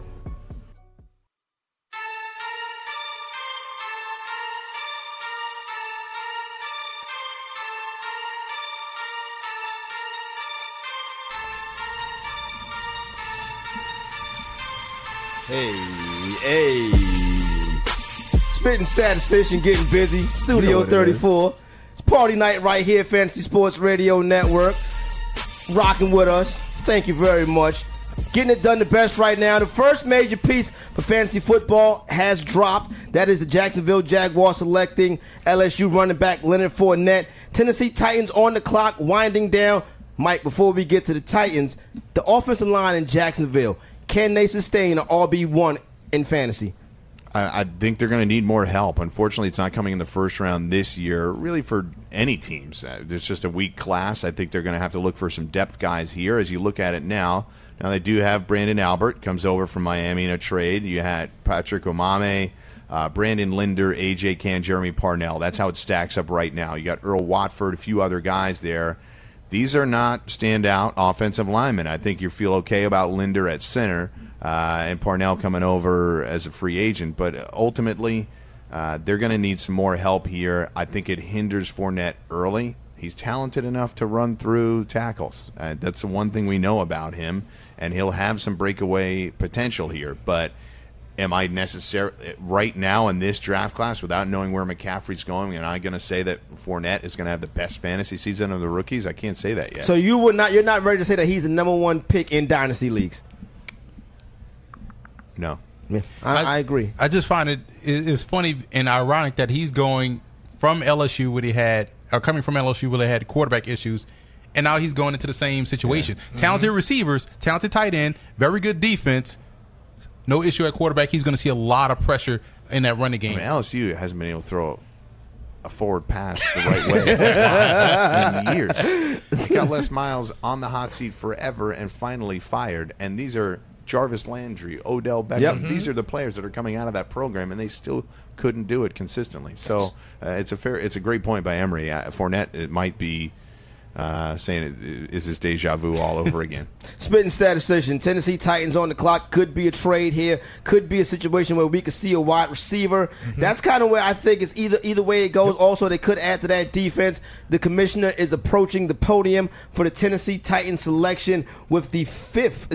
Speaker 3: Hey. Spitting statistician getting busy. Studio 34. It's party night right here, Fantasy Sports Radio Network. Rocking with us. Thank you very much. Getting it done the best right now. The first major piece for fantasy football has dropped. That is the Jacksonville Jaguars selecting LSU running back Leonard Fournette. Tennessee Titans on the clock, winding down. Mike, before we get to the Titans, the offensive line in Jacksonville, can they sustain an RB1 in fantasy?
Speaker 5: I think they're going to need more help. Unfortunately, it's not coming in the first round this year, really for any teams. It's just a weak class. I think they're going to have to look for some depth guys here as you look at it now. Now, they do have Brandon Albert, comes over from Miami in a trade. You had Patrick Omame, Brandon Linder, A.J. Cann, Jeremy Parnell. That's how it stacks up right now. You got Earl Watford, a few other guys there. These are not standout offensive linemen. I think you feel okay about Linder at center. And Parnell coming over as a free agent. But ultimately, they're going to need some more help here. I think it hinders Fournette early. He's talented enough to run through tackles. That's the one thing we know about him. And he'll have some breakaway potential here. But am I necessarily, right now in this draft class, without knowing where McCaffrey's going, am I going to say that Fournette is going to have the best fantasy season of the rookies? I can't say that yet.
Speaker 3: So you're not ready to say that he's the number 1 pick in dynasty leagues?
Speaker 5: No.
Speaker 3: Yeah, I agree.
Speaker 4: I just find it's funny and ironic that he's going from LSU where he had, or coming from LSU where they had quarterback issues, and now he's going into the same situation. Yeah. Talented receivers, talented tight end, very good defense, no issue at quarterback. He's going to see a lot of pressure in that running game.
Speaker 5: I mean, LSU hasn't been able to throw a forward pass the right way in years. He got Les Miles on the hot seat forever and finally fired, and these are Jarvis Landry, Odell Beckham.
Speaker 3: Yep.
Speaker 5: These are the players that are coming out of that program, and they still couldn't do it consistently. So it's a great point by Emery. Fournette, it might be saying is this deja vu all over again.
Speaker 3: Spitting statistician, Tennessee Titans on the clock. Could be a trade here. Could be a situation where we could see a wide receiver. That's kind of where I think it's either way it goes. Also, they could add to that defense. The commissioner is approaching the podium for the Tennessee Titans selection with the fifth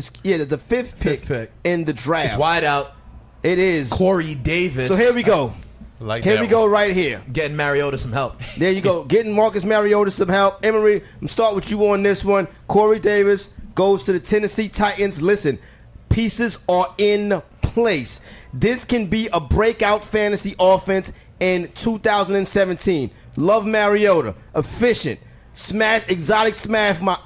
Speaker 3: pick in the draft.
Speaker 6: It's wide out.
Speaker 3: It is.
Speaker 6: Corey Davis.
Speaker 3: So here we go. Here we go right here.
Speaker 6: Getting Mariota some help.
Speaker 3: There you go. Getting Marcus Mariota some help. Emery, I'm going to start with you on this one. Corey Davis goes to the Tennessee Titans. Listen, pieces are in place. This can be a breakout fantasy offense in 2017. Love Mariota. Efficient. Exotic smash mouth.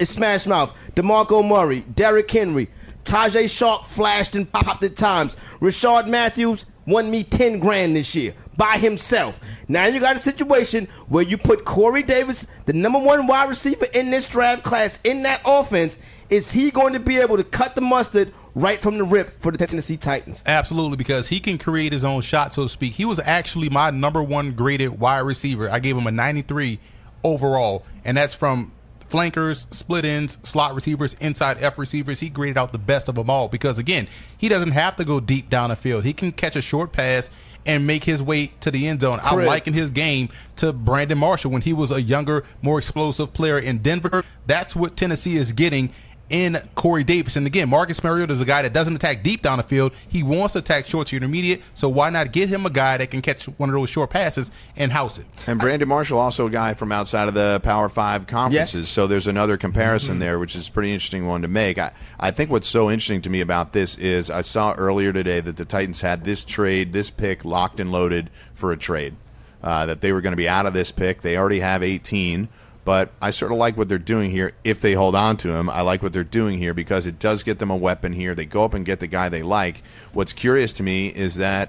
Speaker 3: DeMarco Murray. Derrick Henry. Tajay Sharp flashed and popped at times. Rashard Matthews won me $10,000 this year by himself. Now you got a situation where you put Corey Davis, the number one wide receiver in this draft class, in that offense. Is he going to be able to cut the mustard right from the rip for the Tennessee Titans?
Speaker 4: Absolutely, because he can create his own shot, so to speak. He was actually my number one graded wide receiver. I gave him a 93 overall, and that's from flankers, split ends, slot receivers, inside F receivers. He graded out the best of them all because, again, he doesn't have to go deep down the field. He can catch a short pass and make his way to the end zone. I liken his game to Brandon Marshall when he was a younger, more explosive player in Denver. That's what Tennessee is getting in Corey Davis. And again, Marcus Mariota is a guy that doesn't attack deep down the field. He wants to attack short to intermediate, so why not get him a guy that can catch one of those short passes and house it?
Speaker 5: And Brandon Marshall, also a guy from outside of the Power 5 conferences,
Speaker 3: yes.
Speaker 5: So there's another comparison there, which is a pretty interesting one to make. I think what's so interesting to me about this is I saw earlier today that the Titans had this pick locked and loaded for a trade, that they were going to be out of this pick. They already have 18. But I sort of like what they're doing here. If they hold on to him, I like what they're doing here because it does get them a weapon here. They go up and get the guy they like. What's curious to me is that,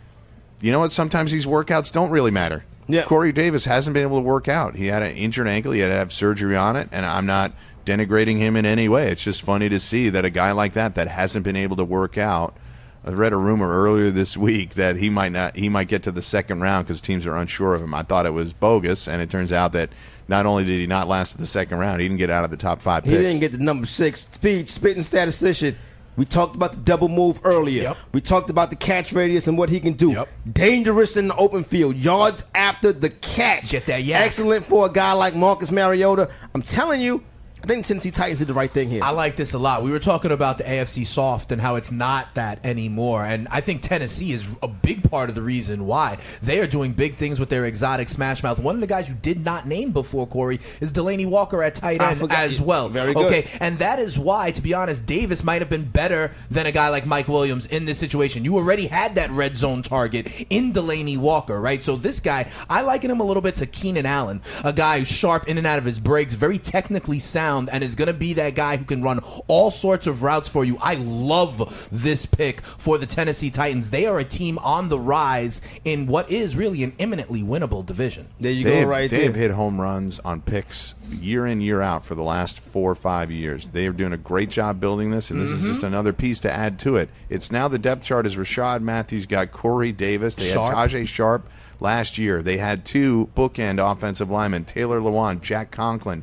Speaker 5: you know what, sometimes these workouts don't really matter.
Speaker 3: Yeah.
Speaker 5: Corey Davis hasn't been able to work out. He had an injured ankle. He had to have surgery on it, and I'm not denigrating him in any way. It's just funny to see that a guy like that hasn't been able to work out. I read a rumor earlier this week that he might get to the second round because teams are unsure of him. I thought it was bogus, and it turns out that not only did he not last to the second round, he didn't get out of the top 5 picks.
Speaker 3: He didn't get the number 6. Spitting statistician. We talked about the double move earlier.
Speaker 6: Yep.
Speaker 3: We talked about the catch radius and what he can do.
Speaker 6: Yep.
Speaker 3: Dangerous in the open field. Yards after the catch.
Speaker 6: Get that yak.
Speaker 3: Excellent for a guy like Marcus Mariota. I'm telling you, I think the Tennessee Titans did the right thing here.
Speaker 6: I like this a lot. We were talking about the AFC soft and how it's not that anymore. And I think Tennessee is a big part of the reason why. They are doing big things with their exotic smash mouth. One of the guys you did not name before, Corey, is Delaney Walker at tight end as well.
Speaker 3: Very good.
Speaker 6: Okay, and that is why, to be honest, Davis might have been better than a guy like Mike Williams in this situation. You already had that red zone target in Delaney Walker, right? So this guy, I liken him a little bit to Keenan Allen, a guy who's sharp in and out of his breaks, very technically sound, and is going to be that guy who can run all sorts of routes for you. I love this pick for the Tennessee Titans. They are a team on the rise in what is really an imminently winnable division.
Speaker 3: There you go, right there.
Speaker 5: They've hit home runs on picks year in, year out for the last 4 or 5 years. They are doing a great job building this, and this is just another piece to add to it. It's now the depth chart is Rashard Matthews, got Corey Davis. They had Tajay Sharp. Last year, they had 2 bookend offensive linemen, Taylor Lewan, Jack Conklin.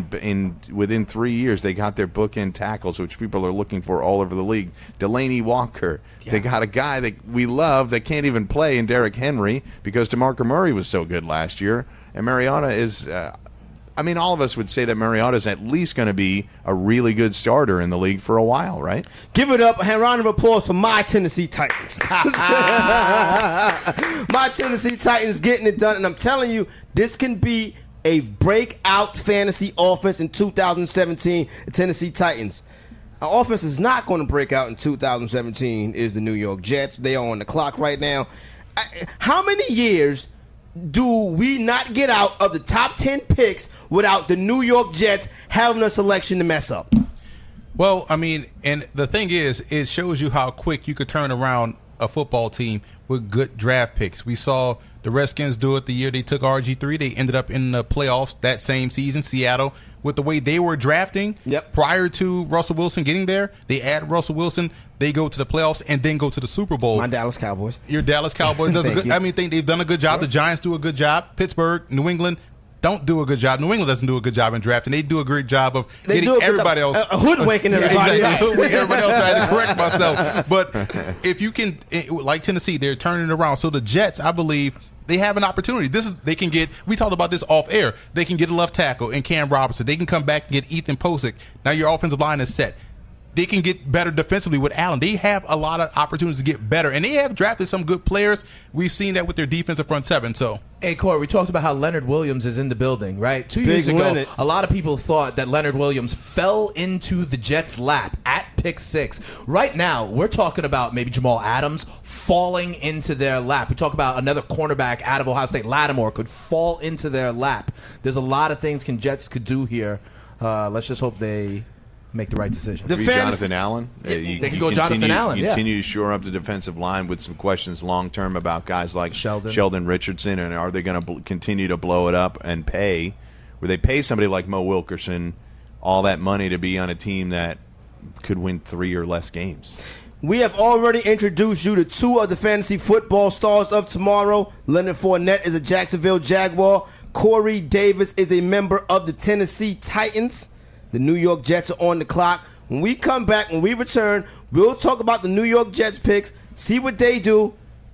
Speaker 5: Within 3 years, they got their bookend tackles, which people are looking for all over the league. Delaney Walker. Yeah. They got a guy that we love that can't even play in Derrick Henry because DeMarco Murray was so good last year. And Mariota is... all of us would say that Mariota is at least going to be a really good starter in the league for a while, right?
Speaker 3: Give it up. A round of applause for my Tennessee Titans. My Tennessee Titans getting it done. And I'm telling you, this can be a breakout fantasy offense in 2017, the Tennessee Titans. Our offense is not going to break out in 2017 is the New York Jets. They are on the clock right now. How many years do we not get out of the top 10 picks without the New York Jets having a selection to mess up?
Speaker 4: Well, and the thing is, it shows you how quick you could turn around a football team with good draft picks. We saw The Redskins do it the year they took RG3. They ended up in the playoffs that same season. Seattle, with the way they were drafting prior to Russell Wilson getting there, they add Russell Wilson, they go to the playoffs, and then go to the Super Bowl.
Speaker 3: My Dallas Cowboys.
Speaker 4: Your Dallas Cowboys does a good. I think they've done a good job. Sure. The Giants do a good job. Pittsburgh, New England don't do a good job. New England doesn't do a good job in drafting. They do a great job of getting everybody else.
Speaker 3: Hoodwinking everybody else.
Speaker 4: Everybody else trying to correct myself. But if you can, like Tennessee, they're turning it around. So the Jets, I believe, they have an opportunity. They can get, we talked about this off air, they can get a left tackle in Cam Robinson. They can come back and get Ethan Posick. Now your offensive line is set. They can get better defensively with Allen. They have a lot of opportunities to get better, and they have drafted some good players. We've seen that with their defensive front seven. So,
Speaker 6: hey, Corey, we talked about how Leonard Williams is in the building, right? 2 years ago, a lot of people thought that Leonard Williams fell into the Jets' lap at pick 6. Right now, we're talking about maybe Jamal Adams falling into their lap. We talk about another cornerback out of Ohio State, Lattimore, could fall into their lap. There's a lot of things Jets could do here. Let's just hope they make the right decision.
Speaker 5: Jonathan Allen.
Speaker 6: They can go Jonathan Allen.
Speaker 5: Continue to shore up the defensive line with some questions long term about guys like Sheldon Richardson, and are they going to continue to blow it up and pay? Where they pay somebody like Mo Wilkerson all that money to be on a team that could win 3 or less games?
Speaker 3: We have already introduced you to 2 of the fantasy football stars of tomorrow. Leonard Fournette is a Jacksonville Jaguar. Corey Davis is a member of the Tennessee Titans. The New York Jets are on the clock. When we come back, when we return, we'll talk about the New York Jets picks, see what they do.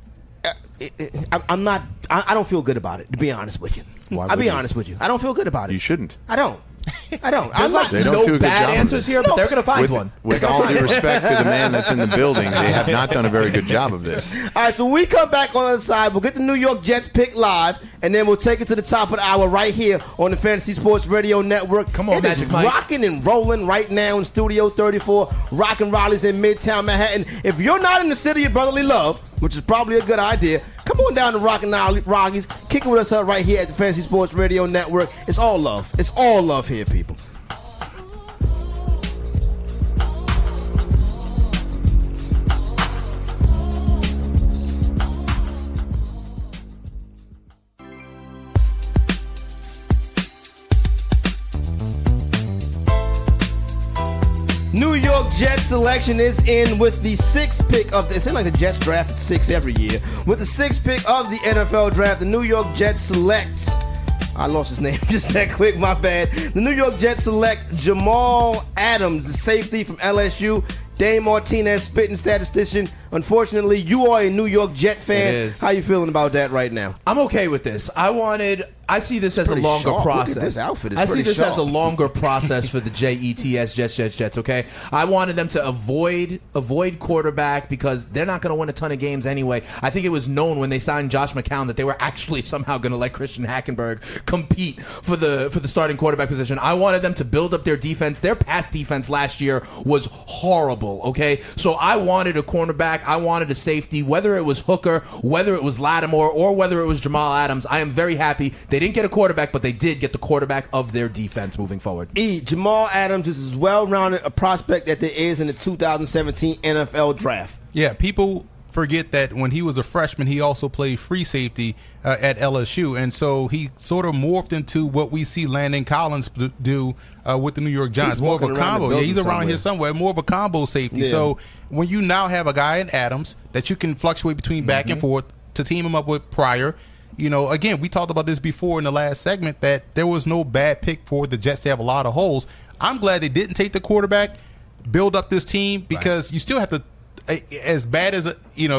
Speaker 3: I don't feel good about it, to be honest with you. I'll be honest with you. I don't feel good about it.
Speaker 5: You shouldn't.
Speaker 3: I don't.
Speaker 6: There's no bad answers here, but they're going to find one.
Speaker 5: With all due respect to the man that's in the building, they have not done a very good job of this.
Speaker 3: All right, so when we come back on the other side, we'll get the New York Jets pick live, and then we'll take it to the top of the hour right here on the Fantasy Sports Radio Network.
Speaker 6: Come on,
Speaker 3: it
Speaker 6: Magic
Speaker 3: is
Speaker 6: Mike.
Speaker 3: Rocking and rolling right now in Studio 34. Rockin' Raleigh's in Midtown Manhattan. If you're not in the city of brotherly love, which is probably a good idea, come on down to Rockin' Raleigh's. Kick it with us right here at the Fantasy Sports Radio Network. It's all love. It's all love here, people. New York Jets selection is in with the 6th pick of the. It seems like the Jets draft at 6 every year. With the 6th pick of the NFL draft, the New York Jets select. I lost his name just that quick, my bad. The New York Jets select Jamal Adams, the safety from LSU. Dane Martinez, spitting statistician. Unfortunately, you are a New York Jet fan.
Speaker 6: It is.
Speaker 3: How you feeling about that right now?
Speaker 6: I'm okay with this. I see this as a longer process.
Speaker 3: Look at this outfit.
Speaker 6: I see this as a longer process for the Jets, Jets. Okay, I wanted them to avoid quarterback because they're not going to win a ton of games anyway. I think it was known when they signed Josh McCown that they were actually somehow going to let Christian Hackenberg compete for the starting quarterback position. I wanted them to build up their defense. Their pass defense last year was horrible. Okay, so I wanted a cornerback. I wanted a safety. Whether it was Hooker, whether it was Lattimore, or whether it was Jamal Adams, I am very happy. They didn't get a quarterback, but they did get the quarterback of their defense moving forward.
Speaker 3: Jamal Adams is as well-rounded a prospect that there is in the 2017 NFL draft.
Speaker 4: Yeah, people forget that when he was a freshman, he also played free safety at LSU, and so he sort of morphed into what we see Landon Collins do with the New York Giants. More of a combo. Yeah, he's around here somewhere. More of a combo safety. Yeah. So when you now have a guy in Adams that you can fluctuate between back and forth to team him up with Pryor. You know, again, we talked about this before in the last segment that there was no bad pick for the Jets to have a lot of holes. I'm glad they didn't take the quarterback, build up this team, because you still have to, as bad as,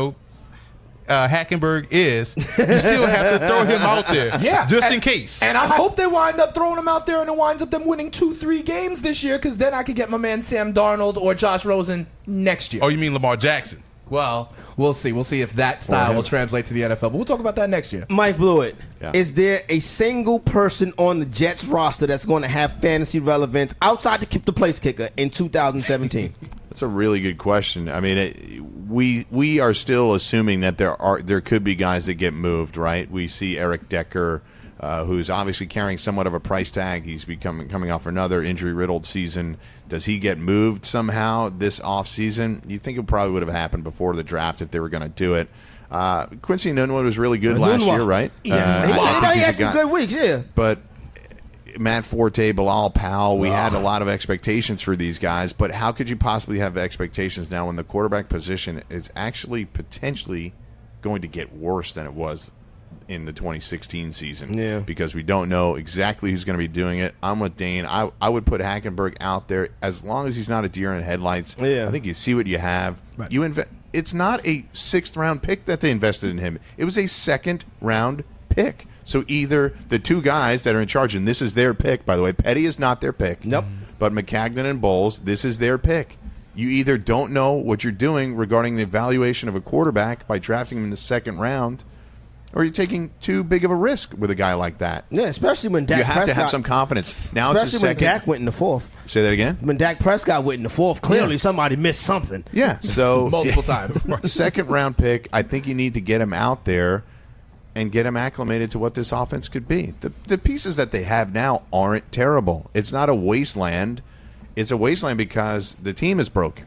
Speaker 4: Hackenberg is, you still have to throw him out there just in case.
Speaker 6: And I hope they wind up throwing him out there and it winds up them winning 2-3 games this year, because then I could get my man Sam Darnold or Josh Rosen next year.
Speaker 4: Oh, you mean Lamar Jackson?
Speaker 6: Well, we'll see. We'll see if that style will translate to the NFL. But we'll talk about that next year.
Speaker 3: Mike Blewett, is there a single person on the Jets roster that's going to have fantasy relevance outside the place kicker in 2017?
Speaker 5: That's a really good question. I mean, we are still assuming that there could be guys that get moved, right? We see Eric Decker, who's obviously carrying somewhat of a price tag. He's coming off another injury-riddled season. Does he get moved somehow this offseason? You think it probably would have happened before the draft if they were going to do it. Quincy Nunwood was really good last year, right?
Speaker 3: Yeah, he had some good weeks, yeah.
Speaker 5: But Matt Forte, Bilal Powell, we had a lot of expectations for these guys. But how could you possibly have expectations now when the quarterback position is actually potentially going to get worse than it was in the 2016 season?
Speaker 3: Yeah.
Speaker 5: Because we don't know exactly who's going to be doing it. I'm with Dane. I would put Hackenberg out there as long as he's not a deer in headlights.
Speaker 3: Yeah.
Speaker 5: I think you see what you have.
Speaker 6: Right.
Speaker 5: It's not a 6th-round pick that they invested in him. It was a 2nd-round pick. So either the two guys that are in charge, and this is their pick, by the way. Petty is not their pick.
Speaker 3: Nope.
Speaker 5: But Maccagnan and Bowles, this is their pick. You either don't know what you're doing regarding the evaluation of a quarterback by drafting him in the 2nd round, or you're taking too big of a risk with a guy like that.
Speaker 3: Yeah, especially when Dak
Speaker 5: You have
Speaker 3: Prescott,
Speaker 5: to have some confidence. Now it's his
Speaker 3: especially when
Speaker 5: second.
Speaker 3: Dak went in the 4th.
Speaker 5: Say that again?
Speaker 3: When Dak Prescott went in the 4th, clearly
Speaker 5: Yeah.
Speaker 3: somebody missed something.
Speaker 5: Yeah. So
Speaker 6: Multiple times.
Speaker 5: 2nd-round pick, I think you need to get him out there and get him acclimated to what this offense could be. The pieces that they have now aren't terrible. It's not a wasteland. It's a wasteland because the team is broken.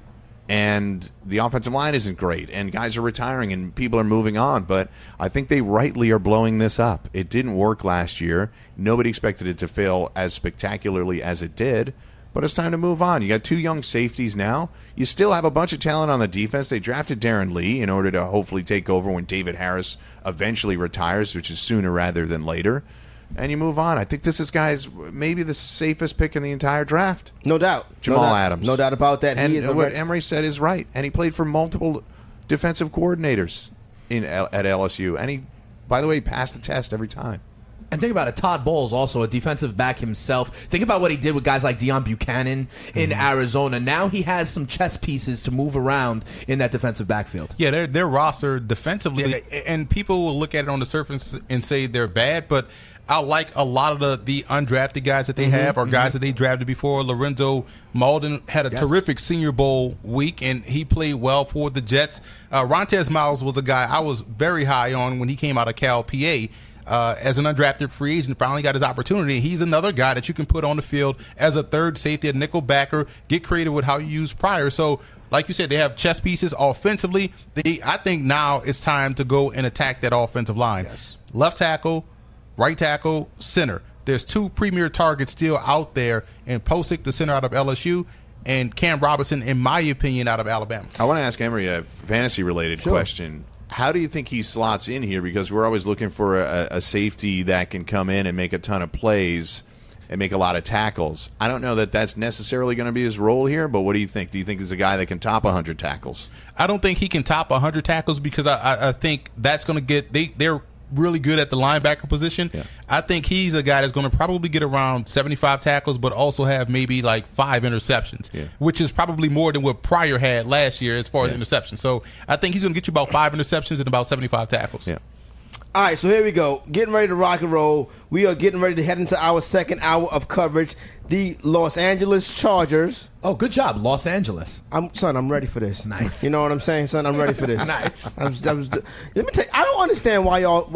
Speaker 5: And the offensive line isn't great, and guys are retiring, and people are moving on. But I think they rightly are blowing this up. It didn't work last year. Nobody expected it to fail as spectacularly as it did. But it's time to move on. You got 2 young safeties now. You still have a bunch of talent on the defense. They drafted Darren Lee in order to hopefully take over when David Harris eventually retires, which is sooner rather than later. And you move on. I think this is, guys, maybe the safest pick in the entire draft.
Speaker 3: No doubt.
Speaker 5: Jamal
Speaker 3: no doubt.
Speaker 5: Adams.
Speaker 3: No doubt about that.
Speaker 5: And
Speaker 3: He is
Speaker 5: what Emery said is right. And he played for multiple defensive coordinators at LSU. And he, by the way, passed the test every time.
Speaker 6: And think about it, Todd Bowles, also a defensive back himself. Think about what he did with guys like Deion Buchanan in Arizona. Now he has some chess pieces to move around in that defensive backfield.
Speaker 4: Yeah, their roster defensively, and people will look at it on the surface and say they're bad, but I like a lot of the undrafted guys that they have, or guys that they drafted before. Lorenzo Malden had a terrific Senior Bowl week, and he played well for the Jets. Rontez Miles was a guy I was very high on when he came out of Cal PA. As an undrafted free agent, finally got his opportunity. He's another guy that you can put on the field as a third safety, a nickel backer, get creative with how you use Pryor. So, like you said, they have chess pieces offensively. I think now it's time to go and attack that offensive line.
Speaker 3: Yes.
Speaker 4: Left tackle, right tackle, center. There's 2 premier targets still out there, and Posick, the center out of LSU, and Cam Robinson, in my opinion, out of Alabama.
Speaker 5: I want to ask Emery a fantasy-related question. How do you think he slots in here? Because we're always looking for a safety that can come in and make a ton of plays and make a lot of tackles. I don't know that that's necessarily going to be his role here, but what do you think? Do you think he's a guy that can top 100 tackles?
Speaker 4: I don't think he can top 100 tackles because I think that's going to get they're really good at the linebacker position. Yeah. I think he's a guy that's going to probably get around 75 tackles, but also have maybe like 5 interceptions, which is probably more than what Pryor had last year as far as interceptions. So I think he's going to get you about 5 interceptions and about 75 tackles.
Speaker 5: Yeah.
Speaker 3: All right, so here we go. Getting ready to rock and roll. We are getting ready to head into our 2nd hour of coverage. The Los Angeles Chargers.
Speaker 6: Oh, good job, Los Angeles.
Speaker 3: I'm ready for this.
Speaker 6: Nice.
Speaker 3: You know what I'm saying, son? I'm ready for this.
Speaker 6: Nice.
Speaker 3: Let me tell you, I don't understand why y'all.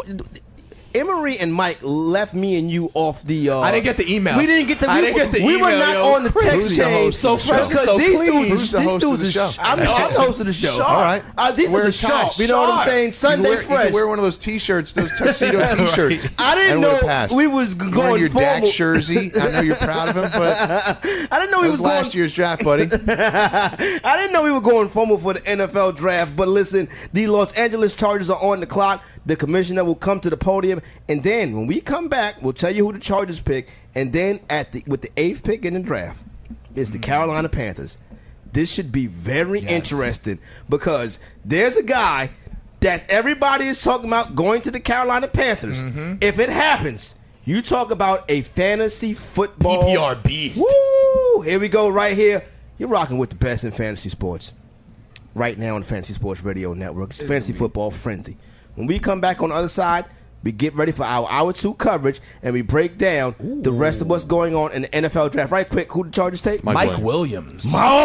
Speaker 3: Emery and Mike left me and you off the.
Speaker 6: I didn't get the email.
Speaker 3: We didn't get the.
Speaker 6: I didn't get the
Speaker 3: We
Speaker 6: email,
Speaker 3: were not
Speaker 6: yo.
Speaker 3: on the
Speaker 6: Chris,
Speaker 3: text
Speaker 6: who's the
Speaker 3: chain.
Speaker 6: host? So fresh,
Speaker 3: because
Speaker 6: so
Speaker 3: these
Speaker 6: clean.
Speaker 3: dudes,
Speaker 5: Who's the host of the show?
Speaker 3: I'm the host of the show.
Speaker 5: All right.
Speaker 3: These dudes are sharp. You know what I'm saying? Sunday
Speaker 5: you
Speaker 3: fresh.
Speaker 5: can wear one of those T-shirts, those tuxedo T-shirts.
Speaker 3: I didn't
Speaker 5: and
Speaker 3: know
Speaker 5: wear past.
Speaker 3: we was
Speaker 5: You're
Speaker 3: going
Speaker 5: wearing your
Speaker 3: formal.
Speaker 5: Dak jersey. I know you're proud of him, but
Speaker 3: I didn't know he
Speaker 5: that
Speaker 3: was
Speaker 5: was last year's draft, buddy.
Speaker 3: I didn't know we were going formal for the NFL draft, but listen, the Los Angeles Chargers are on the clock. The commissioner will come to the podium, and then when we come back, we'll tell you who the Chargers pick. And then with the 8th pick in the draft is the Carolina Panthers. This should be very interesting because there's a guy that everybody is talking about going to the Carolina Panthers. If it happens, you talk about a fantasy football
Speaker 6: PPR beast.
Speaker 3: Woo! Here we go, right here. You're rocking with the best in fantasy sports right now on the Fantasy Sports Radio Network. It's Fantasy Football Frenzy. When we come back on the other side, we get ready for our Hour 2 coverage, and we break down the rest of what's going on in the NFL draft. Right quick, who the Chargers take?
Speaker 6: Mike Williams.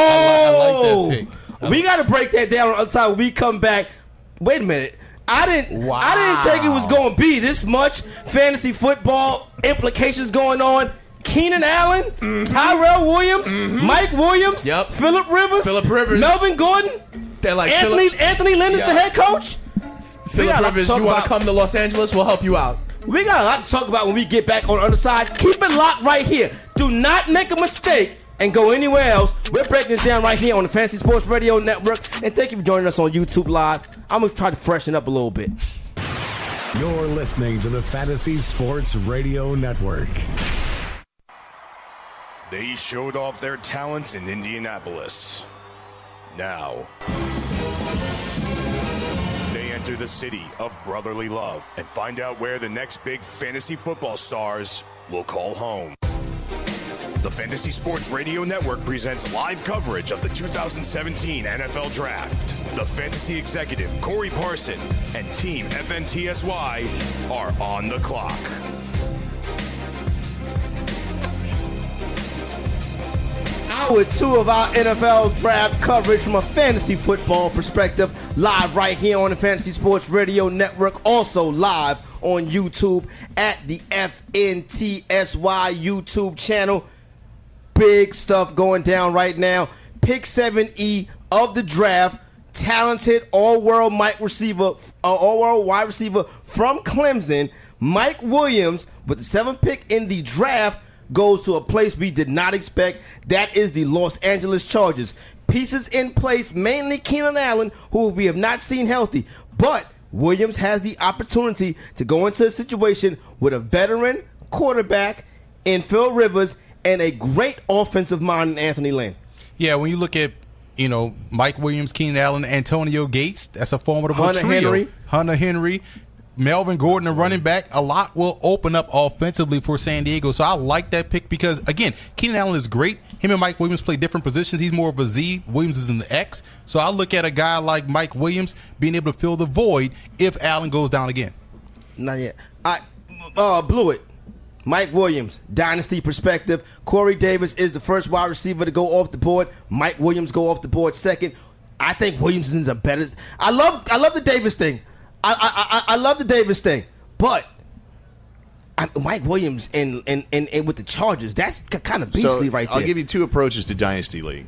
Speaker 3: Oh!
Speaker 4: I like that pick.
Speaker 3: We got to break that down on the other side when we come back. Wait a minute. I didn't think it was going to be this much fantasy football implications going on. Keenan Allen, Tyrell Williams, Mike Williams, Phillip Rivers,
Speaker 6: Melvin
Speaker 3: Gordon,
Speaker 6: They're like
Speaker 3: Anthony Lynn is the head coach.
Speaker 6: Phillip Rivers, you want to come to Los Angeles? We'll help you out.
Speaker 3: We got a lot to talk about when we get back on the other side. Keep it locked right here. Do not make a mistake and go anywhere else. We're breaking this down right here on the Fantasy Sports Radio Network. And thank you for joining us on YouTube Live. I'm going to try to freshen up a little bit.
Speaker 1: You're listening to the Fantasy Sports Radio Network.
Speaker 2: They showed off their talents in Indianapolis. Now, they enter the city of brotherly love and find out where the next big fantasy football stars will call home. The Fantasy Sports Radio Network presents live coverage of the 2017 NFL Draft. The fantasy executive, Corey Parson, and Team FNTSY are on the clock.
Speaker 3: Hour 2 of our NFL Draft coverage from a fantasy football perspective, live right here on the Fantasy Sports Radio Network, also live on YouTube at the FNTSY YouTube channel. Big stuff going down right now. Pick 7E of the draft. Talented all-world wide receiver from Clemson, Mike Williams, with the 7th pick in the draft, goes to a place we did not expect. That is the Los Angeles Chargers. Pieces in place, mainly Keenan Allen, who we have not seen healthy. But Williams has the opportunity to go into a situation with a veteran quarterback in Phil Rivers and a great offensive mind in Anthony Lynn.
Speaker 4: Yeah, when you look at, Mike Williams, Keenan Allen, Antonio Gates, that's a formidable trio. Hunter Henry, Melvin Gordon, a running back. A lot will open up offensively for San Diego. So I like that pick because, again, Keenan Allen is great. Him and Mike Williams play different positions. He's more of a Z. Williams is in the X. So I look at a guy like Mike Williams being able to fill the void if Allen goes down again.
Speaker 3: Not yet. I blew it. Mike Williams, dynasty perspective. Corey Davis is the first wide receiver to go off the board. Mike Williams go off the board second. I think Williams is a better. I love the Davis thing. I love the Davis thing, but Mike Williams and with the Chargers, that's kind of beastly right there.
Speaker 5: I'll give you 2 approaches to Dynasty League.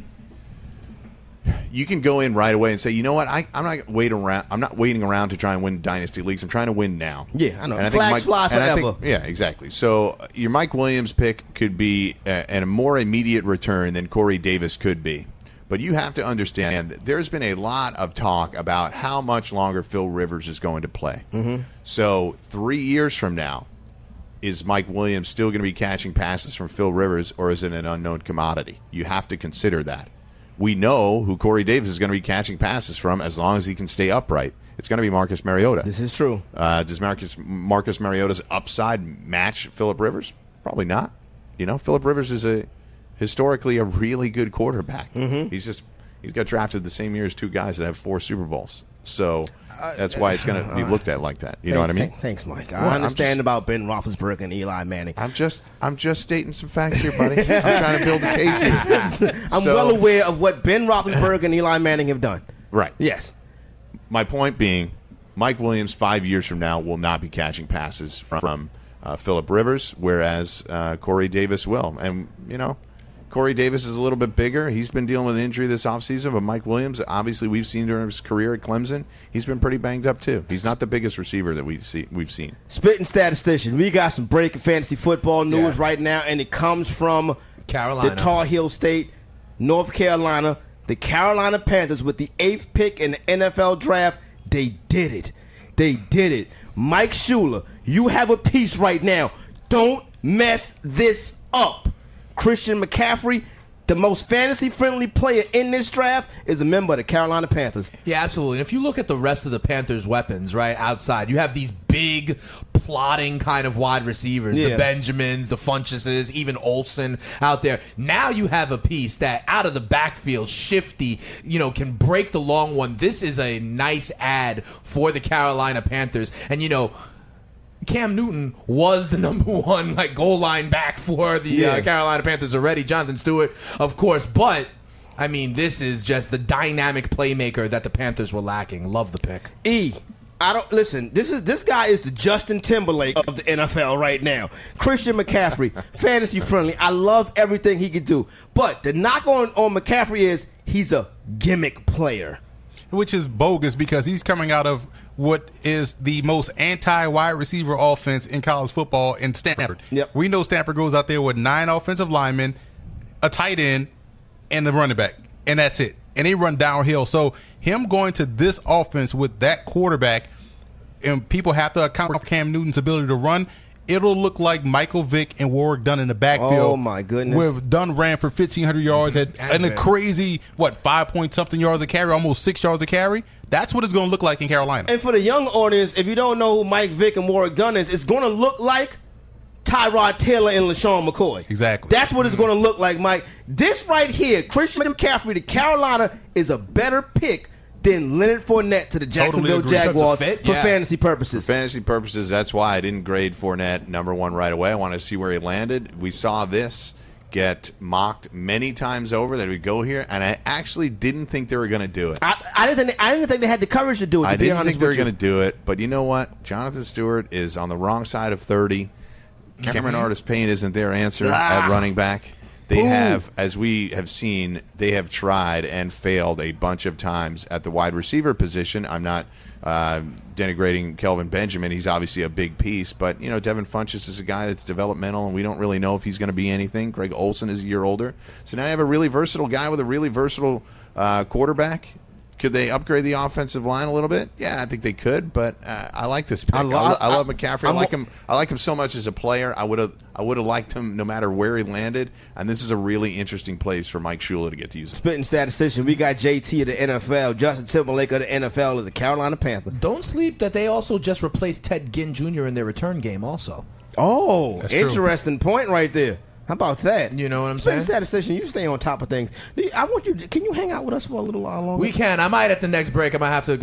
Speaker 5: You can go in right away and say, you know what, I'm not waiting around. I'm not waiting around to try and win Dynasty Leagues. I'm trying to win now.
Speaker 3: Yeah, I know. Flags fly forever.
Speaker 5: Yeah, exactly. So your Mike Williams pick could be a more immediate return than Corey Davis could be. But you have to understand that there's been a lot of talk about how much longer Phil Rivers is going to play. Mm-hmm. So 3 years from now, is Mike Williams still going to be catching passes from Phil Rivers, or is it an unknown commodity? You have to consider that. We know who Corey Davis is going to be catching passes from as long as he can stay upright. It's going to be Marcus Mariota.
Speaker 3: This is true.
Speaker 5: Does Marcus Mariota's upside match Phillip Rivers? Probably not. Phillip Rivers is historically a really good quarterback. Mm-hmm. He's got drafted the same year as 2 guys that have 4 Super Bowls. So that's why it's going to be looked at like that. You know what I mean?
Speaker 3: Thanks, Mike. I understand about Ben Roethlisberger and Eli Manning.
Speaker 5: I'm just stating some facts here, buddy. I'm trying to build a case here.
Speaker 3: I'm well aware of what Ben Roethlisberger and Eli Manning have done.
Speaker 5: Right.
Speaker 3: Yes.
Speaker 5: My point being, Mike Williams 5 years from now will not be catching passes from Phillip Rivers, whereas Corey Davis will. And, Corey Davis is a little bit bigger. He's been dealing with an injury this offseason, but Mike Williams, obviously we've seen during his career at Clemson, he's been pretty banged up too. He's not the biggest receiver that we've seen.
Speaker 3: Spitting statistician, we got some breaking fantasy football news right now, and it comes from
Speaker 6: Carolina,
Speaker 3: the Tar Heel State, North Carolina. The Carolina Panthers with the 8th pick in the NFL draft, they did it. They did it. Mike Shula, you have a piece right now. Don't mess this up. Christian McCaffrey, the most fantasy-friendly player in this draft, is a member of the Carolina Panthers.
Speaker 6: Yeah, absolutely. And if you look at the rest of the Panthers' weapons, right, outside, you have these big, plotting kind of wide receivers, the Benjamins, the Funcheses, even Olsen out there. Now you have a piece that, out of the backfield, shifty, can break the long one. This is a nice add for the Carolina Panthers. And, Cam Newton was the number 1 goal line back for the Carolina Panthers already. Jonathan Stewart, of course, but this is just the dynamic playmaker that the Panthers were lacking. Love the pick.
Speaker 3: This guy is the Justin Timberlake of the NFL right now. Christian McCaffrey, fantasy friendly. I love everything he could do. But the knock on McCaffrey is he's a gimmick player.
Speaker 4: which is bogus because he's coming out of what is the most anti-wide receiver offense in college football in Stanford.
Speaker 3: Yep.
Speaker 4: We know Stanford goes out there with 9 offensive linemen, a tight end, and the running back, and that's it. And they run downhill. So him going to this offense with that quarterback, and people have to account for Cam Newton's ability to run, it'll look like Michael Vick and Warwick Dunn in the backfield.
Speaker 3: Oh, my goodness.
Speaker 4: Where Dunn ran for 1,500 yards and a crazy, 5-point-something yards a carry, almost 6 yards a carry. That's what it's going to look like in Carolina.
Speaker 3: And for the young audience, if you don't know who Mike Vick and Warwick Dunn is, it's going to look like Tyrod Taylor and LaShawn McCoy.
Speaker 4: Exactly.
Speaker 3: That's what it's going to look like, Mike. This right here, Christian McCaffrey to Carolina, is a better pick than Leonard Fournette to the Jacksonville Jaguars for fantasy purposes.
Speaker 5: For fantasy purposes, that's why I didn't grade Fournette number 1 right away. I wanted to see where he landed. We saw this get mocked many times over that we go here, and I actually didn't think they were going to do it.
Speaker 3: I didn't think they had the courage to do it.
Speaker 5: I didn't think they were going to do it, but you know what? Jonathan Stewart is on the wrong side of 30. Cameron Artis-Payne isn't their answer at running back. They have, as we have seen, they have tried and failed a bunch of times at the wide receiver position. I'm not denigrating Kelvin Benjamin. He's obviously a big piece, but Devin Funchess is a guy that's developmental, and we don't really know if he's going to be anything. Greg Olsen is a year older. So now you have a really versatile guy with a really versatile quarterback. Could they upgrade the offensive line a little bit? Yeah, I think they could, but I like this pick. I love McCaffrey. I like him so much as a player. I would have liked him no matter where he landed, and this is a really interesting place for Mike Shula to get to use him.
Speaker 3: Spitting statistician, we got JT of the NFL, Justin Timberlake of the NFL of the Carolina Panthers.
Speaker 6: Don't sleep that they also just replaced Ted Ginn Jr. in their return game also.
Speaker 3: Oh,
Speaker 4: That's
Speaker 3: interesting point right there. How about that?
Speaker 6: You know what I'm saying?
Speaker 3: Statistician, you stay on top of things. I want you. Can you hang out with us for a little while longer?
Speaker 6: We can. I might at the next break. I might have to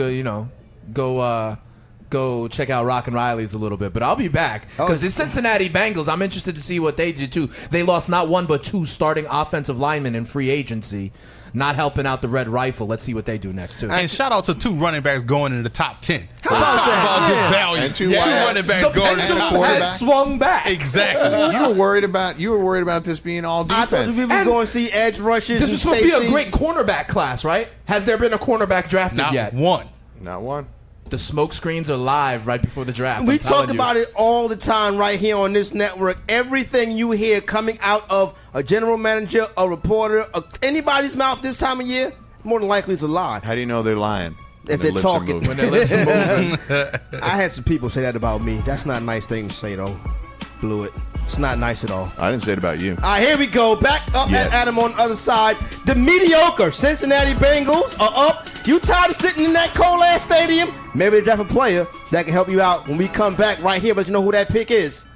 Speaker 6: go check out Rock and Riley's a little bit, but I'll be back because the Cincinnati Bengals. I'm interested to see what they do too. They lost not 1 but 2 starting offensive linemen in free agency, not helping out the Red Rifle. Let's see what they do next too.
Speaker 4: And shout out to 2 running backs going into the top 10.
Speaker 3: How about that?
Speaker 4: Good value.
Speaker 5: And 2
Speaker 4: running backs going into the top 10.
Speaker 6: Has swung back.
Speaker 4: Exactly.
Speaker 5: You were worried about this being all defense.
Speaker 3: I thought we were going to see edge rushes.
Speaker 6: This is supposed to be a great cornerback class, right? Has there been a cornerback drafted yet?
Speaker 5: Not one.
Speaker 6: The smoke screens are live right before the draft.
Speaker 3: We talk about it all the time right here on this network. Everything you hear coming out of a general manager, a reporter, anybody's mouth this time of year, more than likely it's a lie.
Speaker 5: How do you know they're lying?
Speaker 3: If they're talking.
Speaker 6: When their lips are moving.
Speaker 3: I had some people say that about me. That's not a nice thing to say, though. Blew it. It's not nice at all.
Speaker 5: I didn't say it about you.
Speaker 3: All right, here we go. Back up at Adam on the other side. The mediocre Cincinnati Bengals are up. You tired of sitting in that cold-ass stadium? Maybe they draft a player that can help you out when we come back right here. But you know who that pick is?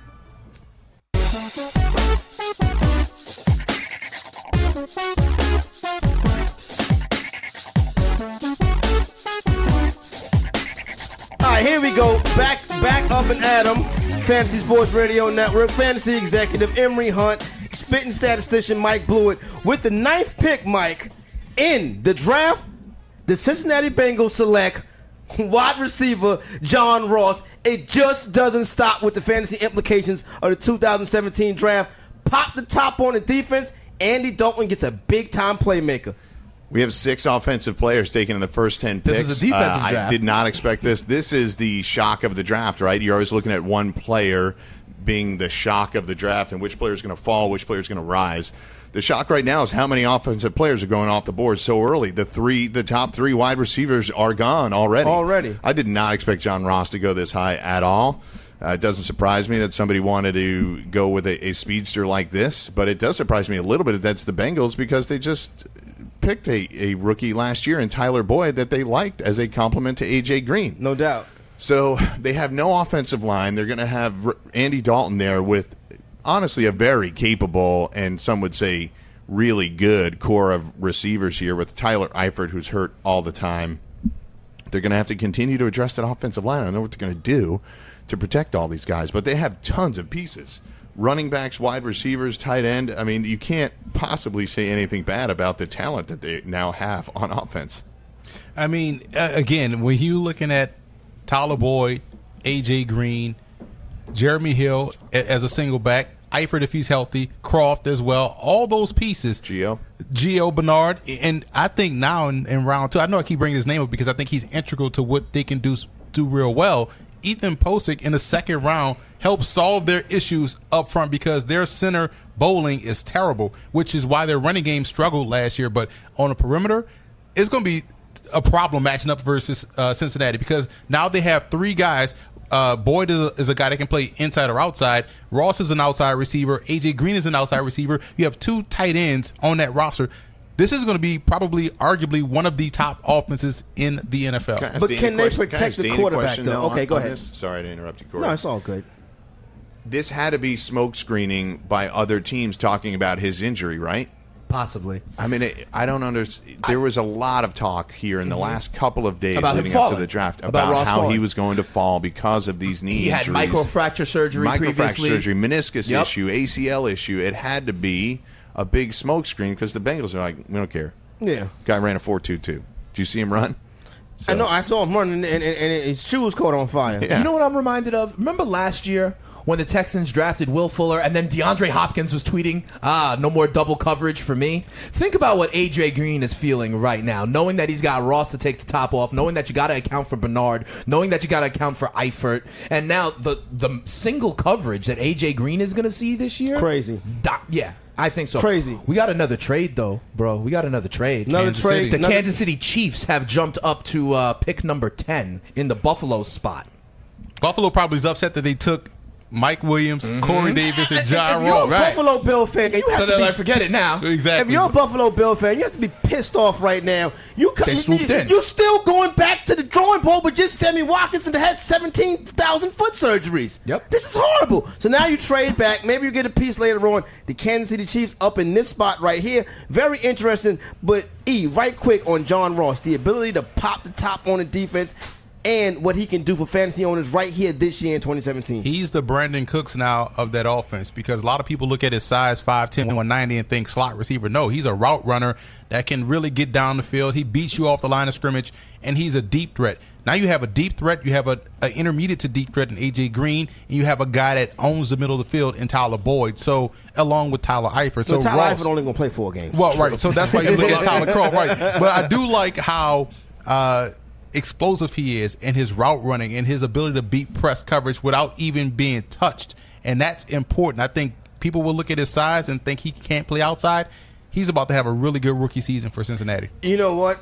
Speaker 3: All right, here we go. Back up and Adam. Fantasy Sports Radio Network, fantasy executive Emory Hunt, spitting statistician Mike Blewett. With the 9th pick, Mike, in the draft, the Cincinnati Bengals select wide receiver John Ross. It just doesn't stop with the fantasy implications of the 2017 draft. Pop the top on the defense. Andy Dalton gets a big-time playmaker.
Speaker 5: We have 6 offensive players taken in the first 10 picks.
Speaker 6: This is a defensive draft.
Speaker 5: I did not expect this. This is the shock of the draft, right? You're always looking at one player being the shock of the draft and which player is going to fall, which player is going to rise. The shock right now is how many offensive players are going off the board so early. The top 3 wide receivers are gone already. I did not expect John Ross to go this high at all. It doesn't surprise me that somebody wanted to go with a speedster like this, but it does surprise me a little bit that that's the Bengals because they just picked a rookie last year in Tyler Boyd that they liked as a compliment to A.J. Green.
Speaker 3: No doubt.
Speaker 5: So they have no offensive line. They're going to have Andy Dalton there with, honestly, a very capable and some would say really good core of receivers here with Tyler Eifert, who's hurt all the time. They're going to have to continue to address that offensive line. I don't know what they're going to do to protect all these guys, but they have tons of pieces. Running backs, wide receivers, tight end. I mean, you can't possibly say anything bad about the talent that they now have on offense.
Speaker 4: I mean, again, when you're looking at Tyler Boyd, A.J. Green, Jeremy Hill as a single back, Eifert if he's healthy, Croft as well. All those pieces. Gio Bernard. And I think now in round 2, I know I keep bringing his name up because I think he's integral to what they can do real well. Ethan Posick in the second round helps solve their issues up front because their center bowling is terrible, which is why their running game struggled last year. But on the perimeter, it's going to be a problem matching up versus Cincinnati because now they have 3 guys. Boyd is a guy that can play inside or outside. Ross is an outside receiver. A.J. Green is an outside receiver. You have 2 tight ends on that roster. This is going to be probably, arguably, one of the top offenses in the NFL.
Speaker 3: But can they protect the quarterback, though? Okay, go ahead.
Speaker 5: Sorry to interrupt you, Corey.
Speaker 3: No, it's all good.
Speaker 5: This had to be smoke screening by other teams talking about his injury, right?
Speaker 6: Possibly.
Speaker 5: I mean, I don't understand. There was a lot of talk here in the last couple of days
Speaker 6: about
Speaker 5: leading up to the draft about how he was going to fall because of these knee injuries.
Speaker 6: He had microfracture surgery previously.
Speaker 5: Meniscus issue, ACL issue. It had to be a big smoke screen because the Bengals are like, we don't care.
Speaker 3: Yeah.
Speaker 5: Guy ran a 4.22. Did you see him run?
Speaker 3: I know. I saw him running, and his shoes caught on fire.
Speaker 6: Yeah. You know what I'm reminded of? Remember last year when the Texans drafted Will Fuller, and then DeAndre Hopkins was tweeting, no more double coverage for me? Think about what A.J. Green is feeling right now, knowing that he's got Ross to take the top off, knowing that you got to account for Bernard, knowing that you got to account for Eifert, and now the single coverage that A.J. Green is going to see this year?
Speaker 3: Crazy.
Speaker 6: Yeah. I think so.
Speaker 3: Crazy.
Speaker 6: We got another trade, though, bro. We got another trade. The Kansas City Chiefs have jumped up to pick number 10 in the Buffalo spot.
Speaker 4: Buffalo probably is upset that they took Mike Williams, Corey Davis, and John
Speaker 3: Ross.
Speaker 4: Ross.
Speaker 3: If you're a Buffalo Bill fan, you have to be,
Speaker 6: forget it now.
Speaker 4: Exactly.
Speaker 3: If you're a Buffalo Bill fan, you have to be pissed off right now. You're still going back to the drawing board with just Sammy Watkins and had 17,000 foot surgeries.
Speaker 6: Yep.
Speaker 3: This is horrible. So now you trade back. Maybe you get a piece later on. The Kansas City Chiefs up in this spot right here. Very interesting. But right quick on John Ross, the ability to pop the top on the defense and what he can do for fantasy owners right here this year in 2017.
Speaker 4: He's the Brandon Cooks now of that offense because a lot of people look at his size, 5'10", 190, and think slot receiver. No, he's a route runner that can really get down the field. He beats you off the line of scrimmage, and he's a deep threat. Now you have a deep threat. You have an intermediate to deep threat in A.J. Green, and you have a guy that owns the middle of the field in Tyler Boyd. So along with Tyler Eifert. So
Speaker 3: Tyler Eifert only going to play 4 games.
Speaker 4: Well, right. So that's why you look at Tyler Croft. Right. But I do like how explosive he is in his route running and his ability to beat press coverage without even being touched. And that's important. I think people will look at his size and think he can't play outside. He's about to have a really good rookie season for Cincinnati.
Speaker 3: You know what?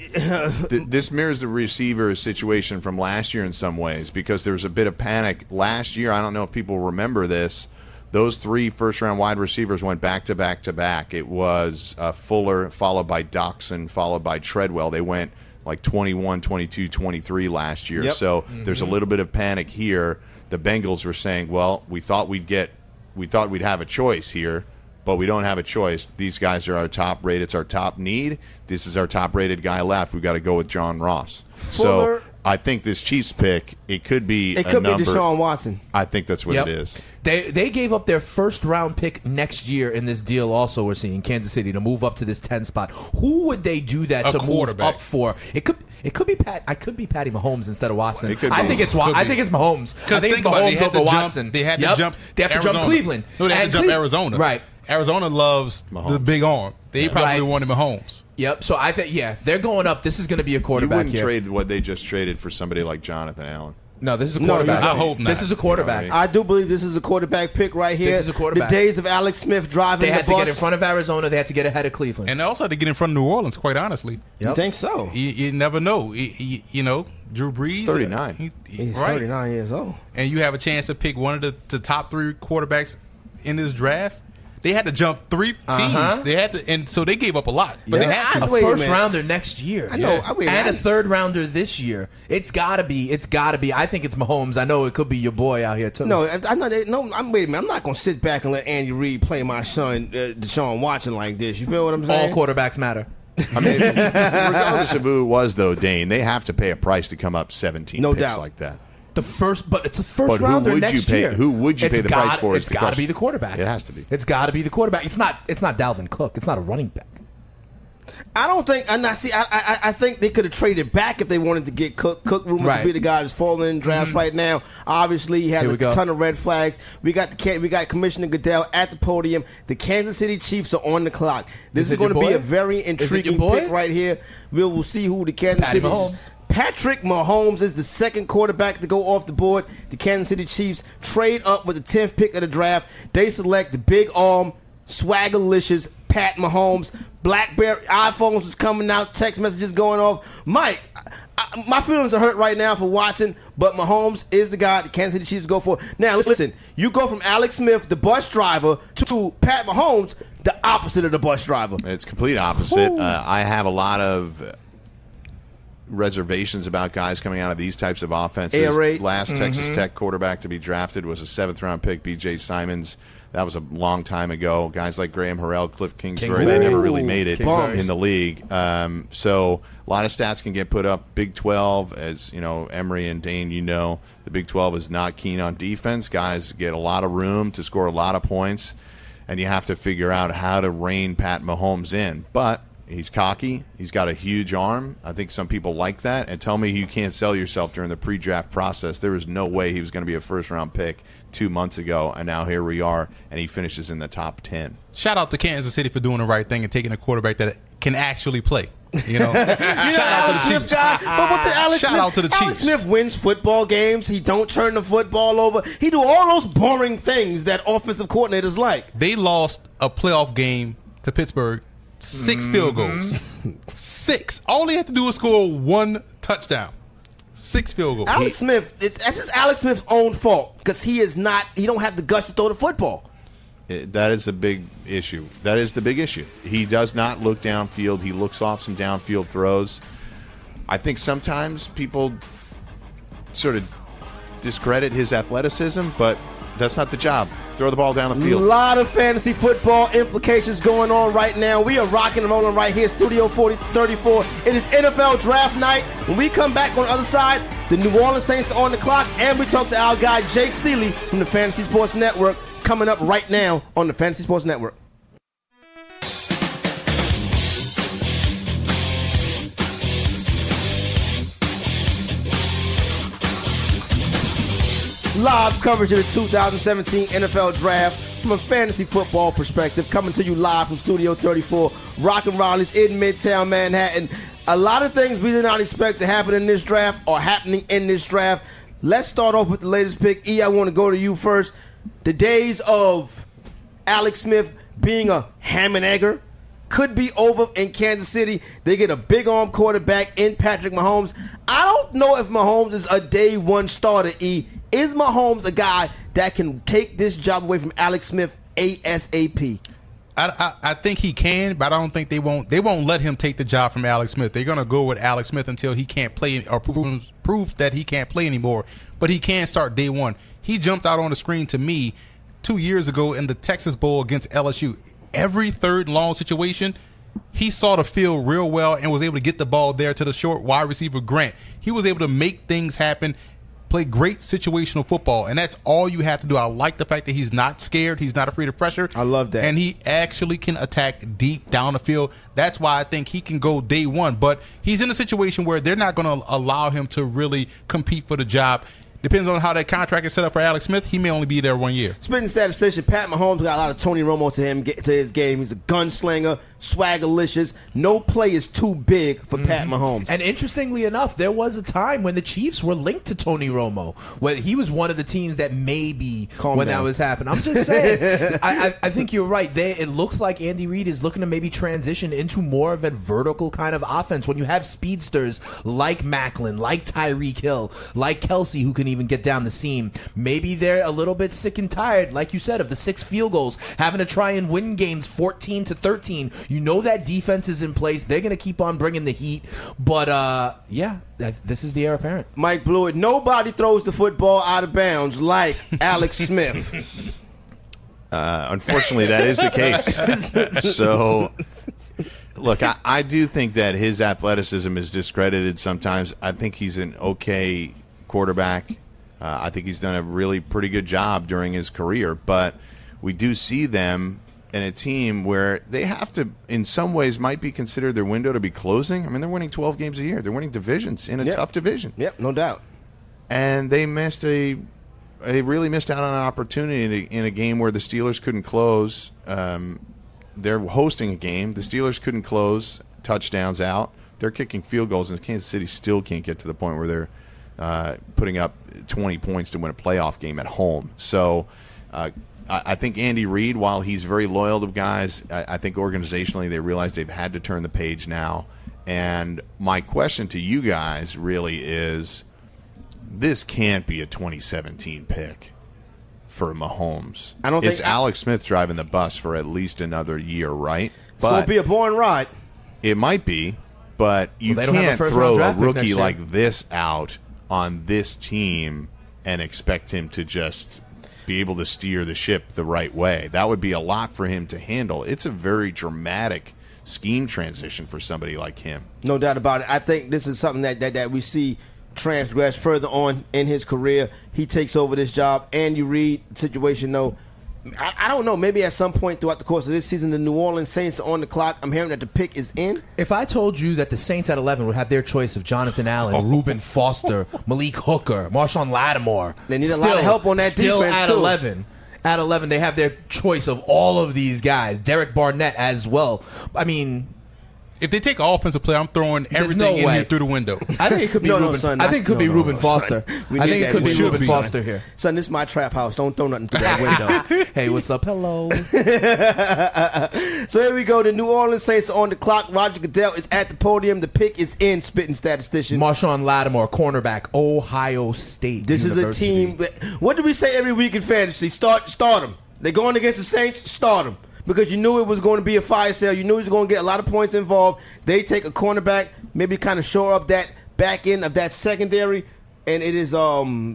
Speaker 5: This mirrors the receiver situation from last year in some ways because there was a bit of panic last year. I don't know if people remember this. Those 3 first-round wide receivers went back-to-back-to-back. It was Fuller, followed by Doxson, followed by Treadwell. They went like 21, 22, 23 last year.
Speaker 3: Yep.
Speaker 5: So there's a little bit of panic here. The Bengals were saying, well, we thought we'd have a choice here, but we don't have a choice. These guys are our top rate. It's our top need. This is our top rated guy left. We've got to go with John Ross.
Speaker 3: Fuller,
Speaker 5: so I think this Chiefs pick, it could be
Speaker 3: Deshaun Watson.
Speaker 5: I think that's what it is.
Speaker 6: They gave up their first round pick next year in this deal also we're seeing Kansas City to move up to this 10 spot. Who would they do that to move up for? It could be Patty Mahomes instead of Watson. I think it's Mahomes. I think it's Mahomes over Watson.
Speaker 4: They had to jump
Speaker 6: Cleveland.
Speaker 4: No, they had to jump Arizona.
Speaker 6: Right.
Speaker 4: Arizona loves the big arm. They probably wanted Mahomes.
Speaker 6: Yep. So I think they're going up. This is going to be a quarterback.
Speaker 5: You wouldn't trade what they just traded for somebody like Jonathan Allen.
Speaker 6: No, this is a quarterback.
Speaker 4: I hope not.
Speaker 6: This is a quarterback.
Speaker 3: I do believe this is a quarterback pick right here.
Speaker 6: This is a quarterback.
Speaker 3: The days of Alex Smith driving
Speaker 6: the bus. They had to get in
Speaker 3: bus.
Speaker 6: front of Arizona. They had to get ahead of Cleveland.
Speaker 4: And they also had to get in front of New Orleans, quite honestly.
Speaker 3: You think so?
Speaker 4: You never know. You know, Drew Brees.
Speaker 5: 39.
Speaker 3: He's 39 years old.
Speaker 4: And you have a chance to pick one of the top 3 quarterbacks in this draft. They had to jump 3 teams. They had to, and so they gave up a lot. But they had to.
Speaker 6: A first rounder next year.
Speaker 3: I know.
Speaker 6: And a third rounder this year. It's gotta be. I think it's Mahomes. I know it could be your boy out here too.
Speaker 3: No, I'm not. No, wait a minute. I'm not gonna sit back and let Andy Reid play my son Deshaun Watson like this. You feel what I'm saying?
Speaker 6: All quarterbacks matter.
Speaker 5: I mean, regardless of who it was, though, Dane, they have to pay a price to come up 17
Speaker 3: no
Speaker 5: picks
Speaker 3: doubt.
Speaker 5: like that.
Speaker 6: But it's a first rounder next year.
Speaker 5: Who would you pay the price for?
Speaker 6: It's got to be the quarterback.
Speaker 5: It has to be.
Speaker 6: It's got to be the quarterback. It's not Dalvin Cook. It's not a running back.
Speaker 3: I don't think. I think they could have traded back if they wanted to get Cook. Cook rumored to be the guy that's falling in drafts right now. Obviously, he has a ton of red flags. We got Commissioner Goodell at the podium. The Kansas City Chiefs are on the clock. This is going to be a very intriguing pick right here. We'll see who the Kansas City
Speaker 6: Mahomes.
Speaker 3: Patrick Mahomes is the second quarterback to go off the board. The Kansas City Chiefs trade up with the 10th pick of the draft. They select the big arm, swaggerlicious Pat Mahomes. BlackBerry iPhones is coming out, text messages going off. Mike, my feelings are hurt right now for Watson, but Mahomes is the guy the Kansas City Chiefs go for. Now, listen, you go from Alex Smith, the bus driver, to Pat Mahomes, the opposite of the bus driver.
Speaker 5: It's complete opposite. I have a lot of reservations about guys coming out of these types of offenses. Last Texas Tech quarterback to be drafted was a 7th-round pick, B.J. Simons. That was a long time ago. Guys like Graham Harrell, Cliff Kingsbury, they never really made it in the league. So a lot of stats can get put up. Big 12, as you know, Emory and Dane, the Big 12 is not keen on defense. Guys get a lot of room to score a lot of points, and you have to figure out how to rein Pat Mahomes in. But he's cocky. He's got a huge arm. I think some people like that. And tell me you can't sell yourself during the pre-draft process. There was no way he was going to be a first-round pick 2 months ago, and now here we are, and he finishes in the top 10.
Speaker 4: Shout out to Kansas City for doing the right thing and taking a quarterback that can actually play. Shout out to the Chiefs. Shout out to the Chiefs.
Speaker 3: Alex Smith wins football games. He don't turn the football over. He do all those boring things that offensive coordinators like.
Speaker 4: They lost a playoff game to Pittsburgh. 6 field goals. 6. All they had to do was score 1 touchdown. 6 field goals.
Speaker 3: Alex Smith, that's just Alex Smith's own fault because he don't have the guts to throw the football.
Speaker 5: That is the big issue. That is the big issue. He does not look downfield. He looks off some downfield throws. I think sometimes people sort of discredit his athleticism, but that's not the job. Throw the ball down the field.
Speaker 3: A lot of fantasy football implications going on right now. We are rocking and rolling right here, Studio 34. It is NFL Draft Night. When we come back on the other side, the New Orleans Saints are on the clock, and we talk to our guy Jake Seeley from the Fantasy Sports Network coming up right now on the Fantasy Sports Network. Live coverage of the 2017 NFL Draft from a fantasy football perspective, coming to you live from Studio 34, Rockin' Raleigh's in Midtown Manhattan. A lot of things we did not expect to happen in this draft are happening in this draft. Let's start off with the latest pick. E, I want to go to you first. The days of Alex Smith being a ham and egger could be over in Kansas City. They get a big arm quarterback in Patrick Mahomes. I don't know if Mahomes is a day one starter, E. Is Mahomes a guy that can take this job away from Alex Smith ASAP?
Speaker 4: I think he can, but I don't think they won't let him take the job from Alex Smith. They're going to go with Alex Smith until he can't play or prove that he can't play anymore. But he can start day one. He jumped out on the screen to me 2 years ago in the Texas Bowl against LSU. Every third and long situation, he saw the field real well and was able to get the ball there to the short wide receiver Grant. He was able to make things happen, play great situational football, and that's all you have to do. I like the fact that he's not scared. He's not afraid of pressure.
Speaker 3: I love that.
Speaker 4: And he actually can attack deep down the field. That's why I think he can go day one. But he's in a situation where they're not going to allow him to really compete for the job. Depends on how that contract is set up for Alex Smith. He may only be there 1 year.
Speaker 3: Spitting statistician, Pat Mahomes got a lot of Tony Romo to his game. He's a gunslinger, swaggerlicious. No play is too big for Pat Mahomes.
Speaker 6: And interestingly enough, there was a time when the Chiefs were linked to Tony Romo, when he was one of the teams that maybe that was happening. I'm just saying. I think you're right. It looks like Andy Reid is looking to maybe transition into more of a vertical kind of offense. When you have speedsters like Macklin, like Tyreek Hill, like Kelsey, who can even get down the seam, maybe they're a little bit sick and tired, like you said, of the 6 field goals, having to try and win games 14-13. You know that defense is in place. They're going to keep on bringing the heat. But, this is the heir apparent.
Speaker 3: Mike Blewett, nobody throws the football out of bounds like Alex Smith.
Speaker 5: Unfortunately, that is the case. So, look, I do think that his athleticism is discredited sometimes. I think he's an okay quarterback. I think he's done a really pretty good job during his career, but we do see them and a team where they have to, in some ways, might be considered their window to be closing. I mean, they're winning 12 games a year. They're winning divisions in a tough division.
Speaker 3: Yep, no doubt.
Speaker 5: And they really missed out on an opportunity in a game where the Steelers couldn't close. They're hosting a game. The Steelers couldn't close, touchdowns out. They're kicking field goals, and Kansas City still can't get to the point where they're putting up 20 points to win a playoff game at home. So I think Andy Reid, while he's very loyal to guys, I think organizationally they realize they've had to turn the page now. And my question to you guys really is, this can't be a 2017 pick for Mahomes.
Speaker 3: I don't think
Speaker 5: it's Alex Smith driving the bus for at least another year, right?
Speaker 3: It's going to be a boring ride.
Speaker 5: It might be, but you can't throw a rookie like this out on this team and expect him to just be able to steer the ship the right way. That would be a lot for him to handle. It's a very dramatic scheme transition for somebody like him.
Speaker 3: No doubt about it. I think this is something that we see transgress further on in his career. He takes over this job. Andy Reid situation, though, I don't know. Maybe at some point throughout the course of this season, the New Orleans Saints are on the clock. I'm hearing that the pick is in.
Speaker 6: If I told you that the Saints at 11 would have their choice of Jonathan Allen, Reuben Foster, Malik Hooker, Marshawn Lattimore,
Speaker 3: they need a lot of help on that defense
Speaker 6: at
Speaker 3: too.
Speaker 6: 11. At 11, they have their choice of all of these guys. Derek Barnett as well. I mean,
Speaker 4: if they take an offensive player, I'm throwing everything in here through the window.
Speaker 6: I think it could be Reuben. I think it could be Reuben Foster. I think it could be Reuben Foster here.
Speaker 3: Son, this is my trap house. Don't throw nothing through that window.
Speaker 6: Hey, what's up? Hello.
Speaker 3: So here we go. The New Orleans Saints are on the clock. Roger Goodell is at the podium. The pick is in. Spitting statistician
Speaker 6: Marshawn Lattimore, cornerback, Ohio State.
Speaker 3: This University. Is a team. What do we say every week in fantasy? Start them. They're going against the Saints. Start them. Because you knew it was going to be a fire sale. You knew he was going to get a lot of points involved. They take a cornerback, maybe kind of shore up that back end of that secondary, and it is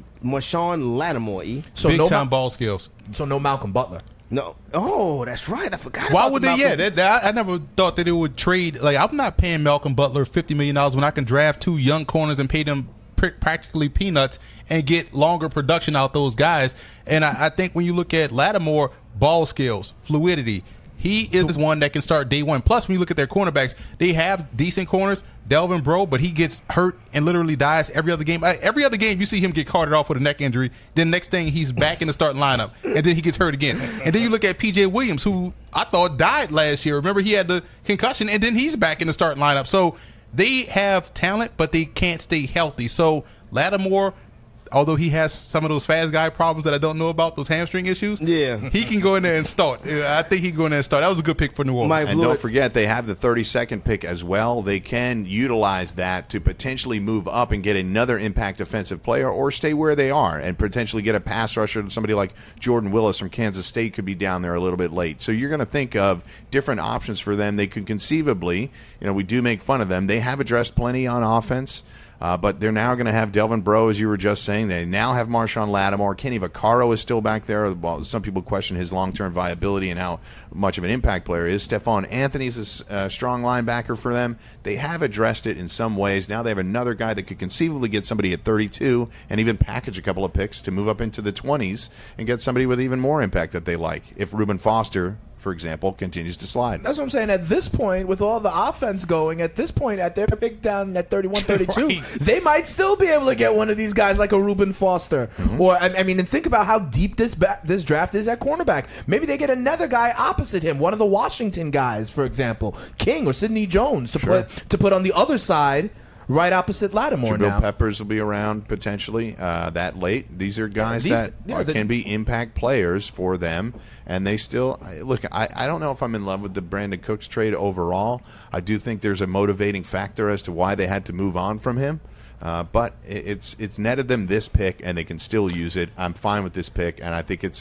Speaker 3: Marshawn Lattimore.
Speaker 4: So big time ball skills.
Speaker 6: So no Malcolm Butler.
Speaker 3: No. Oh, that's right. I forgot.
Speaker 4: Why would they? Yeah, I never thought that it would trade. Like, I'm not paying Malcolm Butler $50 million when I can draft two young corners and pay them practically peanuts and get longer production out those guys. And I think when you look at Lattimore, ball skills, fluidity, he is one that can start day one. Plus, when you look at their cornerbacks, they have decent corners. Delvin Breaux, but he gets hurt and literally dies every other game. Every other game, you see him get carted off with a neck injury. Then next thing, he's back in the starting lineup, and then he gets hurt again. And then you look at P.J. Williams, who I thought died last year. Remember, he had the concussion, and then he's back in the starting lineup. So they have talent, but they can't stay healthy. So Lattimore, although he has some of those fast guy problems that I don't know about, those hamstring issues, he can go in there and start. I think he can go in there and start. That was a good pick for New Orleans.
Speaker 5: And don't forget, they have the 32nd pick as well. They can utilize that to potentially move up and get another impact offensive player, or stay where they are and potentially get a pass rusher. Somebody like Jordan Willis from Kansas State could be down there a little bit late. So you're going to think of different options for them. They could conceivably, we do make fun of them. They have addressed plenty on offense. But they're now going to have Delvin Breaux, as you were just saying. They now have Marshawn Lattimore. Kenny Vaccaro is still back there. Well, some people question his long-term viability and how much of an impact player he is. Stephon Anthony's a strong linebacker for them. They have addressed it in some ways. Now they have another guy that could conceivably get somebody at 32 and even package a couple of picks to move up into the 20s and get somebody with even more impact that they like. If Reuben Foster, for example, continues to slide.
Speaker 6: That's what I'm saying. At this point, with all the offense going, at this point, at their pick down at 31, 32, right, they might still be able to get one of these guys like a Reuben Foster. Mm-hmm. Or, I mean, and think about how deep this draft is at cornerback. Maybe they get another guy opposite him, one of the Washington guys, for example, King or Sidney Jones, to put on the other side, right opposite Lattimore.
Speaker 5: Jabril
Speaker 6: now.
Speaker 5: Peppers will be around potentially that late. These are guys that can be impact players for them, and they still look. I don't know if I'm in love with the Brandon Cooks trade overall. I do think there's a motivating factor as to why they had to move on from him. But it's netted them this pick, and they can still use it. I'm fine with this pick, and I think it's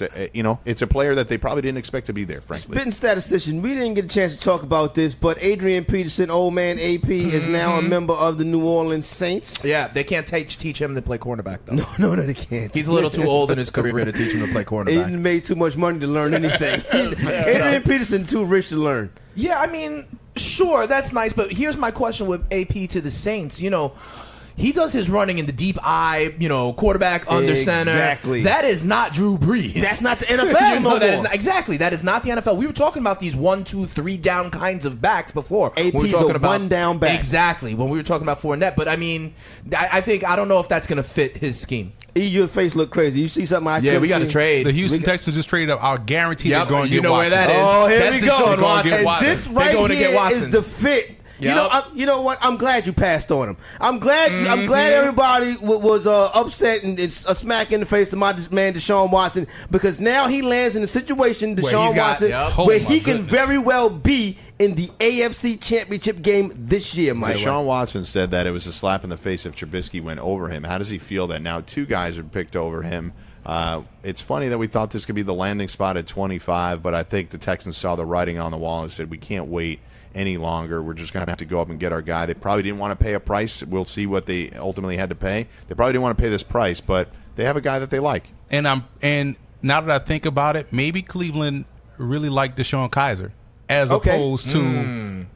Speaker 5: a player that they probably didn't expect to be there. Frankly,
Speaker 3: spitting statistician, we didn't get a chance to talk about this, but Adrian Peterson, old man AP, is now a member of the New Orleans Saints.
Speaker 6: Yeah, they can't teach him to play cornerback though.
Speaker 3: No, they can't.
Speaker 6: He's a little too old in his career to teach him to play cornerback.
Speaker 3: He made too much money to learn anything. Adrian Peterson too rich to learn.
Speaker 6: Yeah, I mean, sure, that's nice, but here's my question with AP to the Saints. he does his running in the deep eye, quarterback under center.
Speaker 3: Exactly.
Speaker 6: That is not Drew Brees.
Speaker 3: That's not the NFL no more.
Speaker 6: Exactly. That is not the NFL. We were talking about these 1, 2, 3 down kinds of backs before.
Speaker 3: AP's
Speaker 6: we were talking about
Speaker 3: 1 down back.
Speaker 6: Exactly. When we were talking about Fournette. But, I mean, I don't know if that's going to fit his scheme.
Speaker 3: Your face look crazy. You see something I couldn't
Speaker 6: we got to
Speaker 3: see?
Speaker 6: trade.
Speaker 4: The Houston Texans just traded up. I'll guarantee they're going to get Watson.
Speaker 6: You know where that is.
Speaker 3: Oh, here
Speaker 6: That's
Speaker 3: we go.
Speaker 6: Deshaun Watson.
Speaker 3: And this right here is the fit.
Speaker 6: Yep.
Speaker 3: You know what? I'm glad you passed on him. I'm glad everybody was upset and it's a smack in the face to my man Deshaun Watson, because now he lands in a situation, Deshaun Watson, where he can very well be in the AFC Championship game this year, Mike.
Speaker 5: Deshaun Watson said that it was a slap in the face if Trubisky went over him. How does he feel that now 2 guys are picked over him? It's funny that we thought this could be the landing spot at 25, but I think the Texans saw the writing on the wall and said, we can't wait any longer. We're just going to have to go up and get our guy. They probably didn't want to pay a price. We'll see what they ultimately had to pay. They probably didn't want to pay this price, but they have a guy that they like.
Speaker 4: And now that I think about it, maybe Cleveland really liked DeShone Kizer as opposed to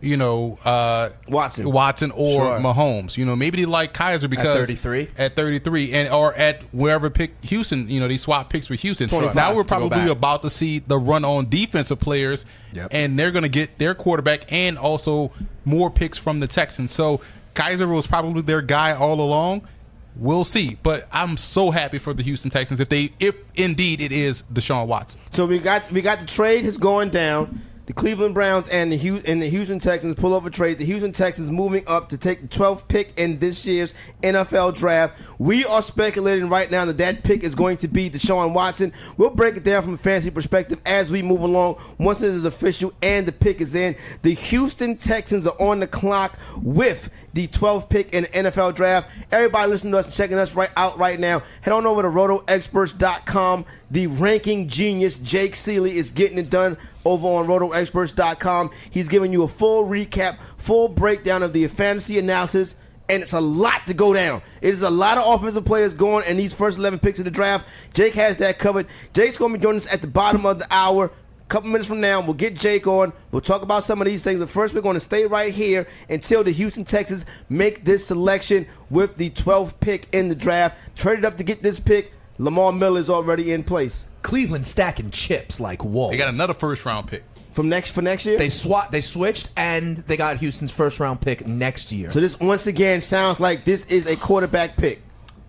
Speaker 4: Watson or Mahomes. Maybe they like Kizer because at 33 and or at wherever pick Houston. They swap picks for Houston. Now we're probably about to see the run on defensive players, and they're going to get their quarterback and also more picks from the Texans. So Kizer was probably their guy all along. We'll see, but I'm so happy for the Houston Texans if indeed it is Deshaun Watson.
Speaker 3: So we got the trade has gone down. The Cleveland Browns and the Houston Texans pull off a trade. The Houston Texans moving up to take the 12th pick in this year's NFL draft. We are speculating right now that pick is going to be Deshaun Watson. We'll break it down from a fantasy perspective as we move along. Once it is official and the pick is in, the Houston Texans are on the clock with the 12th pick in the NFL draft. Everybody listening to us and checking us right now, head on over to RotoExperts.com. The ranking genius Jake Seeley is getting it done over on RotoExperts.com. He's giving you a full recap, full breakdown of the fantasy analysis, and it's a lot to go down. It is a lot of offensive players going in these first 11 picks of the draft. Jake has that covered. Jake's going to be joining us at the bottom of the hour. A couple minutes from now, we'll get Jake on. We'll talk about some of these things. But first, we're going to stay right here until the Houston Texans make this selection with the 12th pick in the draft. Traded up to get this pick. Lamar Miller is already in place.
Speaker 6: Cleveland stacking chips like whoa.
Speaker 4: They got another first-round pick.
Speaker 3: For next year?
Speaker 6: They switched, and they got Houston's first-round pick next year.
Speaker 3: So this, once again, sounds like this is a quarterback pick.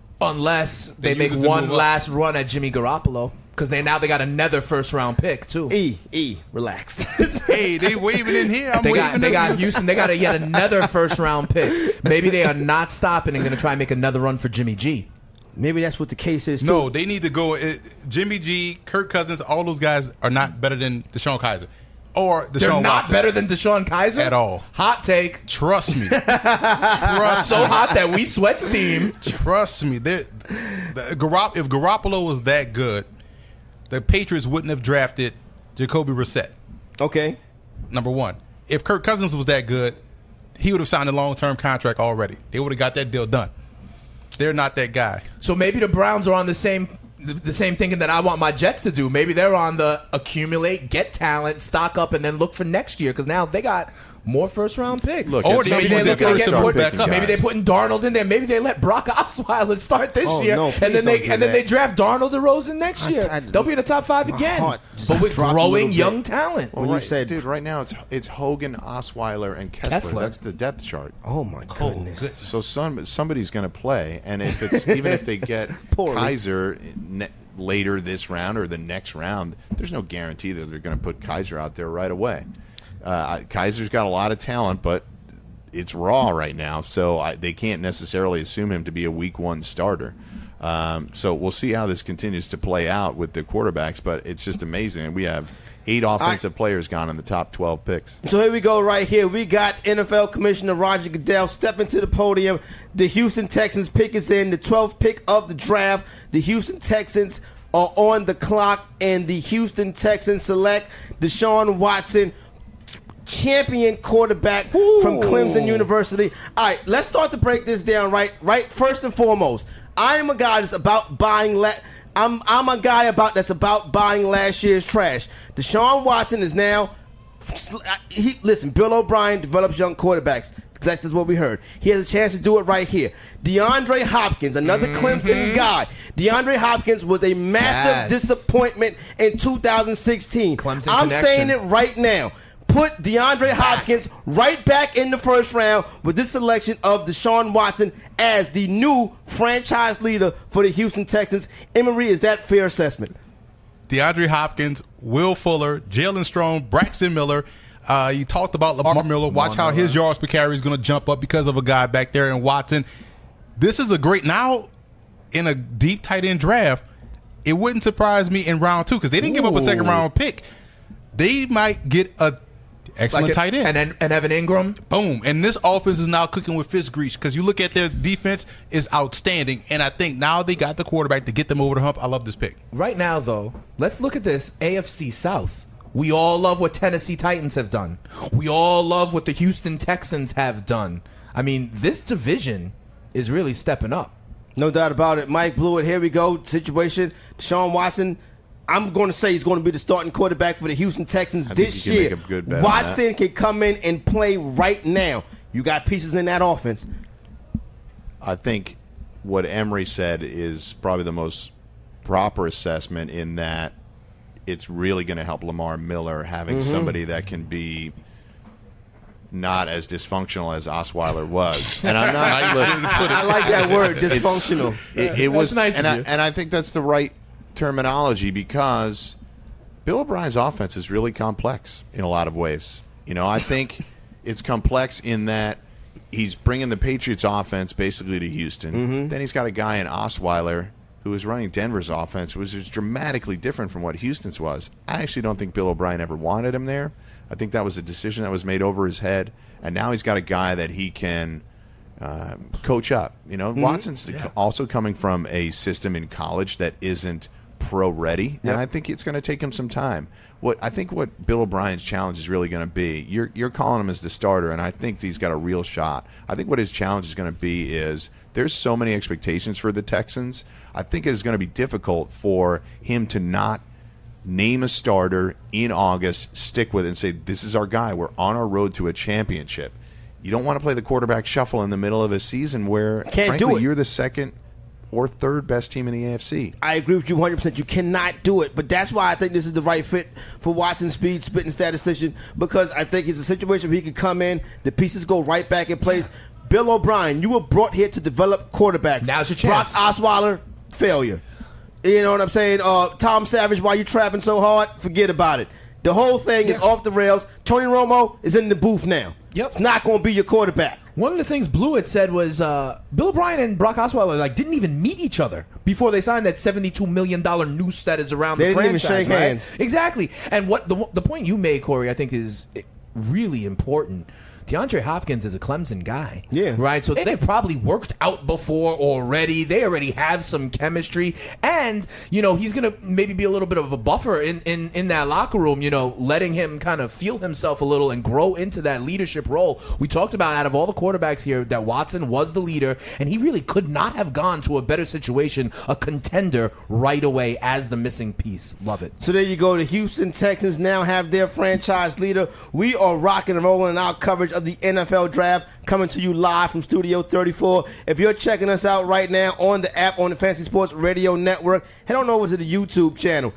Speaker 6: Unless they make one last run at Jimmy Garoppolo. Because they got another first-round pick, too.
Speaker 3: Relax.
Speaker 4: Hey, they waving in here.
Speaker 6: They got Houston. They got yet another first-round pick. Maybe they are not stopping and going to try and make another run for Jimmy G.
Speaker 3: Maybe that's what the case is, too.
Speaker 4: No, they need to go. Jimmy G, Kirk Cousins, all those guys are not better than DeShone Kizer. Or Deshaun
Speaker 6: They're not
Speaker 4: Watson.
Speaker 6: better than Deshaun Kizer?
Speaker 4: At all.
Speaker 6: Hot take.
Speaker 4: Trust me.
Speaker 6: So hot that we sweat steam.
Speaker 4: Trust me. If Garoppolo was that good, the Patriots wouldn't have drafted Jacoby Brissett.
Speaker 3: Okay.
Speaker 4: Number one. If Kirk Cousins was that good, he would have signed a long-term contract already. They would have got that deal done. They're not that guy.
Speaker 6: So maybe the Browns are on the same thinking that I want my Jets to do. Maybe they're on the accumulate, get talent, stock up, and then look for next year because now they got more first-round picks.
Speaker 5: Look,
Speaker 6: Or maybe they
Speaker 5: maybe
Speaker 6: they're putting Darnold in there. Maybe they let Brock Osweiler start this year,
Speaker 3: no,
Speaker 6: and then they draft Darnold DeRozan next year. They'll be in the top 5 again. But with growing young talent.
Speaker 3: When you said,
Speaker 5: dude, right now it's Hogan, Osweiler, and Kessler. That's the depth chart.
Speaker 3: Oh my goodness!
Speaker 5: So somebody's going to play, and if it's even if they get Kizer later this round or the next round, there's no guarantee that they're going to put Kizer out there right away. Kaiser's got a lot of talent, but it's raw right now, so they can't necessarily assume him to be a week 1 starter. So we'll see how this continues to play out with the quarterbacks, but it's just amazing. We have 8 offensive players gone in the top 12 picks.
Speaker 3: So here we go right here. We got NFL Commissioner Roger Goodell stepping to the podium. The Houston Texans pick is in, the 12th pick of the draft. The Houston Texans are on the clock, and the Houston Texans select Deshaun Watson, champion quarterback from Clemson University. All right, let's start to break this down right first and foremost. I am a guy that's about buying I'm a guy that's about buying last year's trash. Deshaun Watson is now Listen, Bill O'Brien develops young quarterbacks. That's just what we heard. He has a chance to do it right here. DeAndre Hopkins, another Clemson guy. DeAndre Hopkins was a massive disappointment in 2016.
Speaker 6: Clemson
Speaker 3: I'm
Speaker 6: connection.
Speaker 3: saying it right now. Put DeAndre Hopkins right back in the first round with this selection of Deshaun Watson as the new franchise leader for the Houston Texans. Emery, is that fair assessment?
Speaker 4: DeAndre Hopkins, Will Fuller, Jalen Strong, Braxton Miller. You talked about Lamar Miller. Watch how his yards per carry is going to jump up because of a guy back there in Watson. This is a great, now in a deep tight end draft, it wouldn't surprise me in round 2 because they didn't give up a second round pick. They might get a excellent tight end.
Speaker 6: And Evan Ingram.
Speaker 4: Boom. And this offense is now cooking with fish grease because you look at their defense is outstanding. And I think now they got the quarterback to get them over the hump. I love this pick.
Speaker 6: Right now, though, let's look at this AFC South. We all love what Tennessee Titans have done. We all love what the Houston Texans have done. I mean, this division is really stepping up.
Speaker 3: No doubt about it. Mike Blewett, here we go. Situation. Deshaun Watson, I'm going to say he's going to be the starting quarterback for the Houston Texans this year.
Speaker 5: Make a good bet
Speaker 3: Watson can come in and play right now. You got pieces in that offense.
Speaker 5: I think what Emery said is probably the most proper assessment in that it's really going to help Lamar Miller having somebody that can be not as dysfunctional as Osweiler was. And I'm not.
Speaker 3: I like that word, dysfunctional.
Speaker 5: It was
Speaker 6: nice
Speaker 5: and
Speaker 6: of you.
Speaker 5: I think that's the right terminology because Bill O'Brien's offense is really complex in a lot of ways. You know, I think it's complex in that he's bringing the Patriots offense basically to Houston. Then he's got a guy in Osweiler who is running Denver's offense, which is dramatically different from what Houston's was. I actually don't think Bill O'Brien ever wanted him there. I think that was a decision that was made over his head, and now he's got a guy that he can coach up. You know, Watson's also coming from a system in college that isn't pro-ready, and I think it's going to take him some time. I think what Bill O'Brien's challenge is really going to be, you're calling him as the starter, and I think he's got a real shot. I think what his challenge is going to be is there's so many expectations for the Texans. I think it's going to be difficult for him to not name a starter in August, stick with it, and say, this is our guy. We're on our road to a championship. You don't want to play the quarterback shuffle in the middle of a season where, frankly, you're the second or third best team in the AFC.
Speaker 3: I agree with you 100%. You cannot do it. But that's why I think this is the right fit for Watson, speed, spitting statistician, because I think it's a situation where he can come in, the pieces go right back in place. Bill O'Brien, you were brought here to develop quarterbacks.
Speaker 6: Now's your chance.
Speaker 3: Brock Osweiler, failure. You know what I'm saying? Tom Savage, why you trapping so hard? Forget about it. The whole thing is off the rails. Tony Romo is in the booth now.
Speaker 6: Yep.
Speaker 3: It's not going to be your quarterback.
Speaker 6: One of the things Blewett said was Bill O'Brien and Brock Osweiler didn't even meet each other before they signed that $72 million noose that is around the franchise.
Speaker 3: They didn't even shake hands.
Speaker 6: Exactly. And what the point you made, Corey, I think is really important. DeAndre Hopkins is a Clemson guy.
Speaker 3: Yeah.
Speaker 6: Right? So they've probably worked out before already. They already have some chemistry. And, you know, he's going to maybe be a little bit of a buffer in that locker room, you know, letting him kind of feel himself a little and grow into that leadership role. We talked about out of all the quarterbacks here that Watson was the leader, and he really could not have gone to a better situation, a contender right away as the missing piece. Love it.
Speaker 3: So there you go. The Houston Texans now have their franchise leader. We are rocking and rolling in our coverage of the NFL Draft, coming to you live from Studio 34. If you're checking us out right now on the app on the Fantasy Sports Radio Network, head on over to the YouTube channel,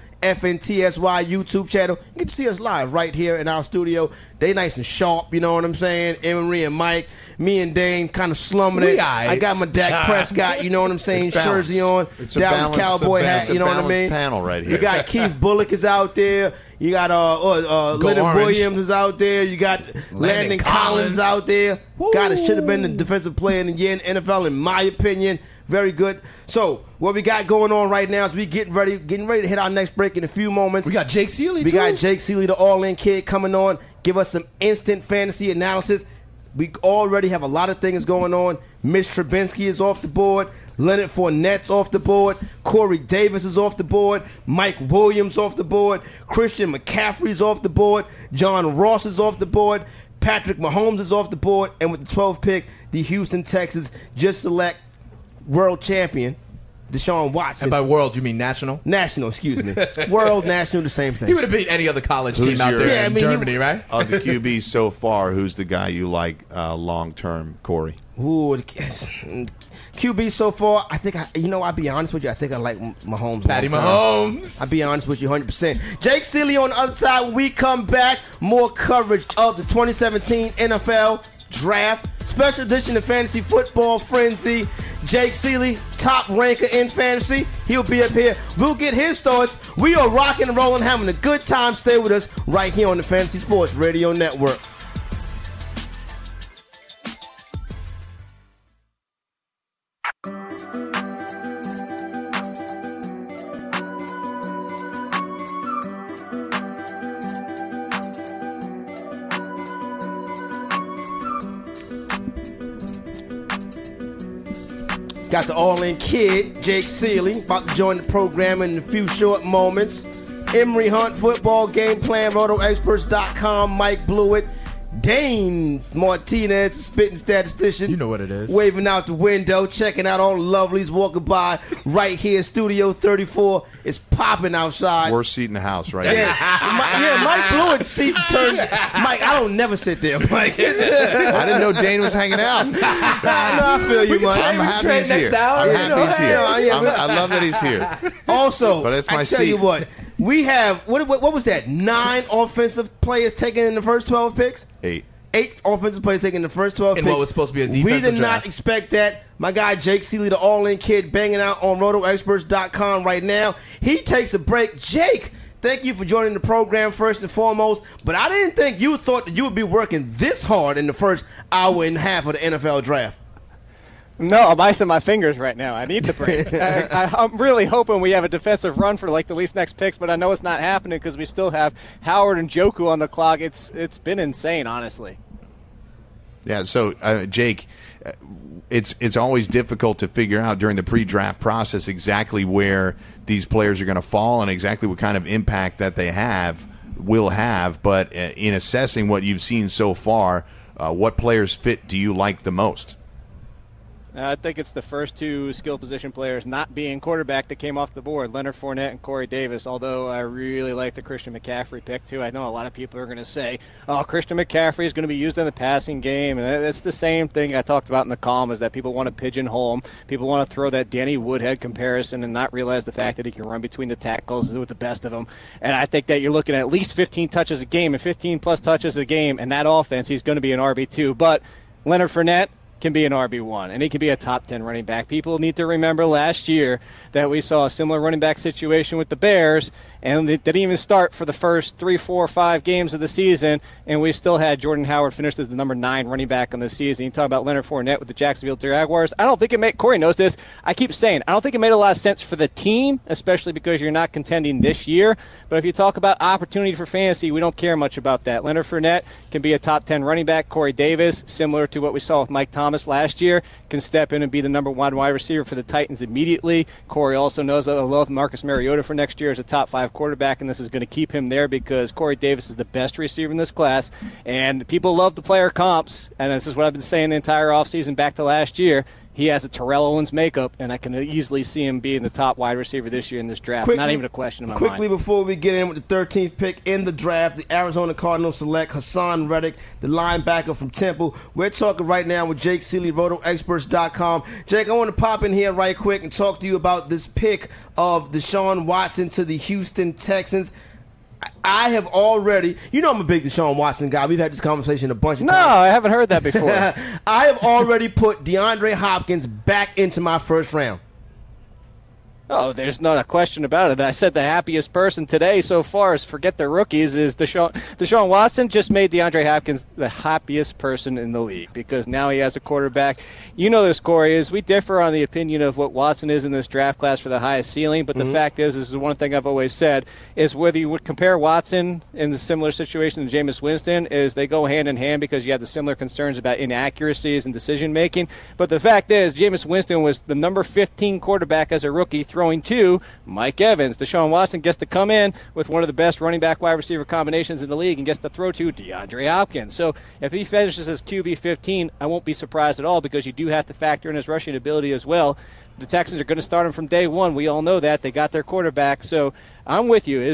Speaker 3: FNTSY YouTube channel. You can see us live right here in our studio. They nice and sharp, you know what I'm saying? Emery and Mike, me and Dane kind of slumming it. I got my Dak Prescott, you know what I'm saying, jersey on, Dallas Cowboy hat, you know what I mean?
Speaker 5: Panel right here.
Speaker 3: You got Keith Bullock is out there. You got Leonard Williams is out there. You got Landon Collins out there.
Speaker 6: Woo.
Speaker 3: God, it should have been the defensive player of the year in the NFL, in my opinion. Very good. So what we got going on right now is we getting ready to hit our next break in a few moments.
Speaker 6: We got Jake Seeley,
Speaker 3: We got Jake Seeley, the all-in kid, coming on. Give us some instant fantasy analysis. We already have a lot of things going on. Mitch Trubinsky is off the board. Leonard Fournette's off the board. Corey Davis is off the board. Mike Williams off the board. Christian McCaffrey's off the board. John Ross is off the board. Patrick Mahomes is off the board. And with the 12th pick, the Houston Texans just select world champion Deshaun Watson.
Speaker 6: And by world, you mean national?
Speaker 3: National, excuse me. World, national, the same thing.
Speaker 6: He would have beat any other college team out there in Germany, right?
Speaker 5: Of the QBs so far, who's the guy you like long-term, Corey?
Speaker 3: Ooh, QB so far, I think, I'll be honest with you. I think I like Mahomes.
Speaker 6: Patty Mahomes.
Speaker 3: I'll be honest with you 100%. Jake Seeley on the other side. When we come back, more coverage of the 2017 NFL Draft. Special edition of Fantasy Football Frenzy. Jake Seeley, top ranker in fantasy. He'll be up here. We'll get his thoughts. We are rocking and rolling, having a good time. Stay with us right here on the Fantasy Sports Radio Network. Got the All-In Kid, Jake Seeley, about to join the program in a few short moments. Emory Hunt, football game plan, RotoExperts.com, Mike Blewett, Dane Martinez, spitting statistician.
Speaker 6: You know what it is.
Speaker 3: Waving out the window, checking out all the lovelies walking by right here, Studio 34. It's popping outside.
Speaker 5: Worst seat in the house, right?
Speaker 3: Yeah, Mike Blewett's seat's turned. Mike, I don't never sit there, Mike.
Speaker 5: I didn't know Dane was hanging out.
Speaker 3: No, I feel you, Mike.
Speaker 5: I'm happy he's here. I love that he's here.
Speaker 3: Also,
Speaker 5: but it's my
Speaker 3: I tell you what, we have, what was that, 9 offensive players taken in the first 12 picks?
Speaker 5: 8
Speaker 3: offensive players taken in the first 12 picks.
Speaker 6: In what was supposed to be a defensive
Speaker 3: We did
Speaker 6: draft.
Speaker 3: not expect that. My guy Jake Seeley, the All-In Kid, banging out on RotoExperts.com right now. He takes a break. Jake, thank you for joining the program first and foremost, but I didn't think you thought that you would be working this hard in the first hour and a half of the NFL Draft.
Speaker 7: No, I'm icing my fingers right now. I need the break. I'm really hoping we have a defensive run for like the least next picks, but I know it's not happening because we still have Howard and Njoku on the clock. It's been insane, honestly.
Speaker 5: Yeah, so Jake, it's always difficult to figure out during the pre-draft process exactly where these players are going to fall and exactly what kind of impact that they will have. But in assessing what you've seen so far, what players fit do you like the most?
Speaker 7: I think it's the first 2 skill position players not being quarterback that came off the board, Leonard Fournette and Corey Davis, although I really like the Christian McCaffrey pick, too. I know a lot of people are going to say, Christian McCaffrey is going to be used in the passing game, and it's the same thing I talked about in the column, is that people want to pigeonhole him. People want to throw that Danny Woodhead comparison and not realize the fact that he can run between the tackles with the best of them. And I think that you're looking at least 15 touches a game and 15-plus touches a game, and that offense, he's going to be an RB2. But Leonard Fournette can be an RB1, and he can be a top 10 running back. People need to remember last year that we saw a similar running back situation with the Bears, and it didn't even start for the first 3, 4, 5 games of the season, and we still had Jordan Howard finished as the number 9 running back on the season. You talk about Leonard Fournette with the Jacksonville Jaguars. I don't think it made, Corey knows this, I keep saying, I don't think it made a lot of sense for the team, especially because you're not contending this year, but if you talk about opportunity for fantasy, we don't care much about that. Leonard Fournette can be a top 10 running back. Corey Davis, similar to what we saw with Mike Thomas last year, can step in and be the number 1 wide receiver for the Titans immediately. Corey also knows that I love Marcus Mariota for next year as a top 5 quarterback, and this is going to keep him there because Corey Davis is the best receiver in this class, and people love the player comps, and this is what I've been saying the entire offseason back to last year. He has a Terrell Owens makeup, and I can easily see him being the top wide receiver this year in this draft. Not even a question in my mind.
Speaker 3: Quickly before we get in with the 13th pick in the draft, the Arizona Cardinals select Hassan Reddick, the linebacker from Temple. We're talking right now with Jake Seeley, RotoExperts.com. Jake, I want to pop in here right quick and talk to you about this pick of Deshaun Watson to the Houston Texans. I have already, I'm a big Deshaun Watson guy. We've had this conversation a bunch of times.
Speaker 7: No, I haven't heard that before.
Speaker 3: I have already put DeAndre Hopkins back into my first round.
Speaker 7: Oh, there's not a question about it. I said the happiest person today so far is forget the rookies is Deshaun Watson just made DeAndre Hopkins the happiest person in the league because now he has a quarterback. You know this, Corey, is we differ on the opinion of what Watson is in this draft class for the highest ceiling, but the fact is the one thing I've always said is whether you would compare Watson in the similar situation to Jameis Winston is they go hand in hand because you have the similar concerns about inaccuracies and decision making. But the fact is Jameis Winston was the number 15 quarterback as a rookie throwing to Mike Evans. Deshaun Watson gets to come in with one of the best running back wide receiver combinations in the league and gets to throw to DeAndre Hopkins. So if he finishes as QB 15, I won't be surprised at all, because you do have to factor in his rushing ability as well. The Texans are going to start him from day one. We all know that. They got their quarterback. So I'm with you.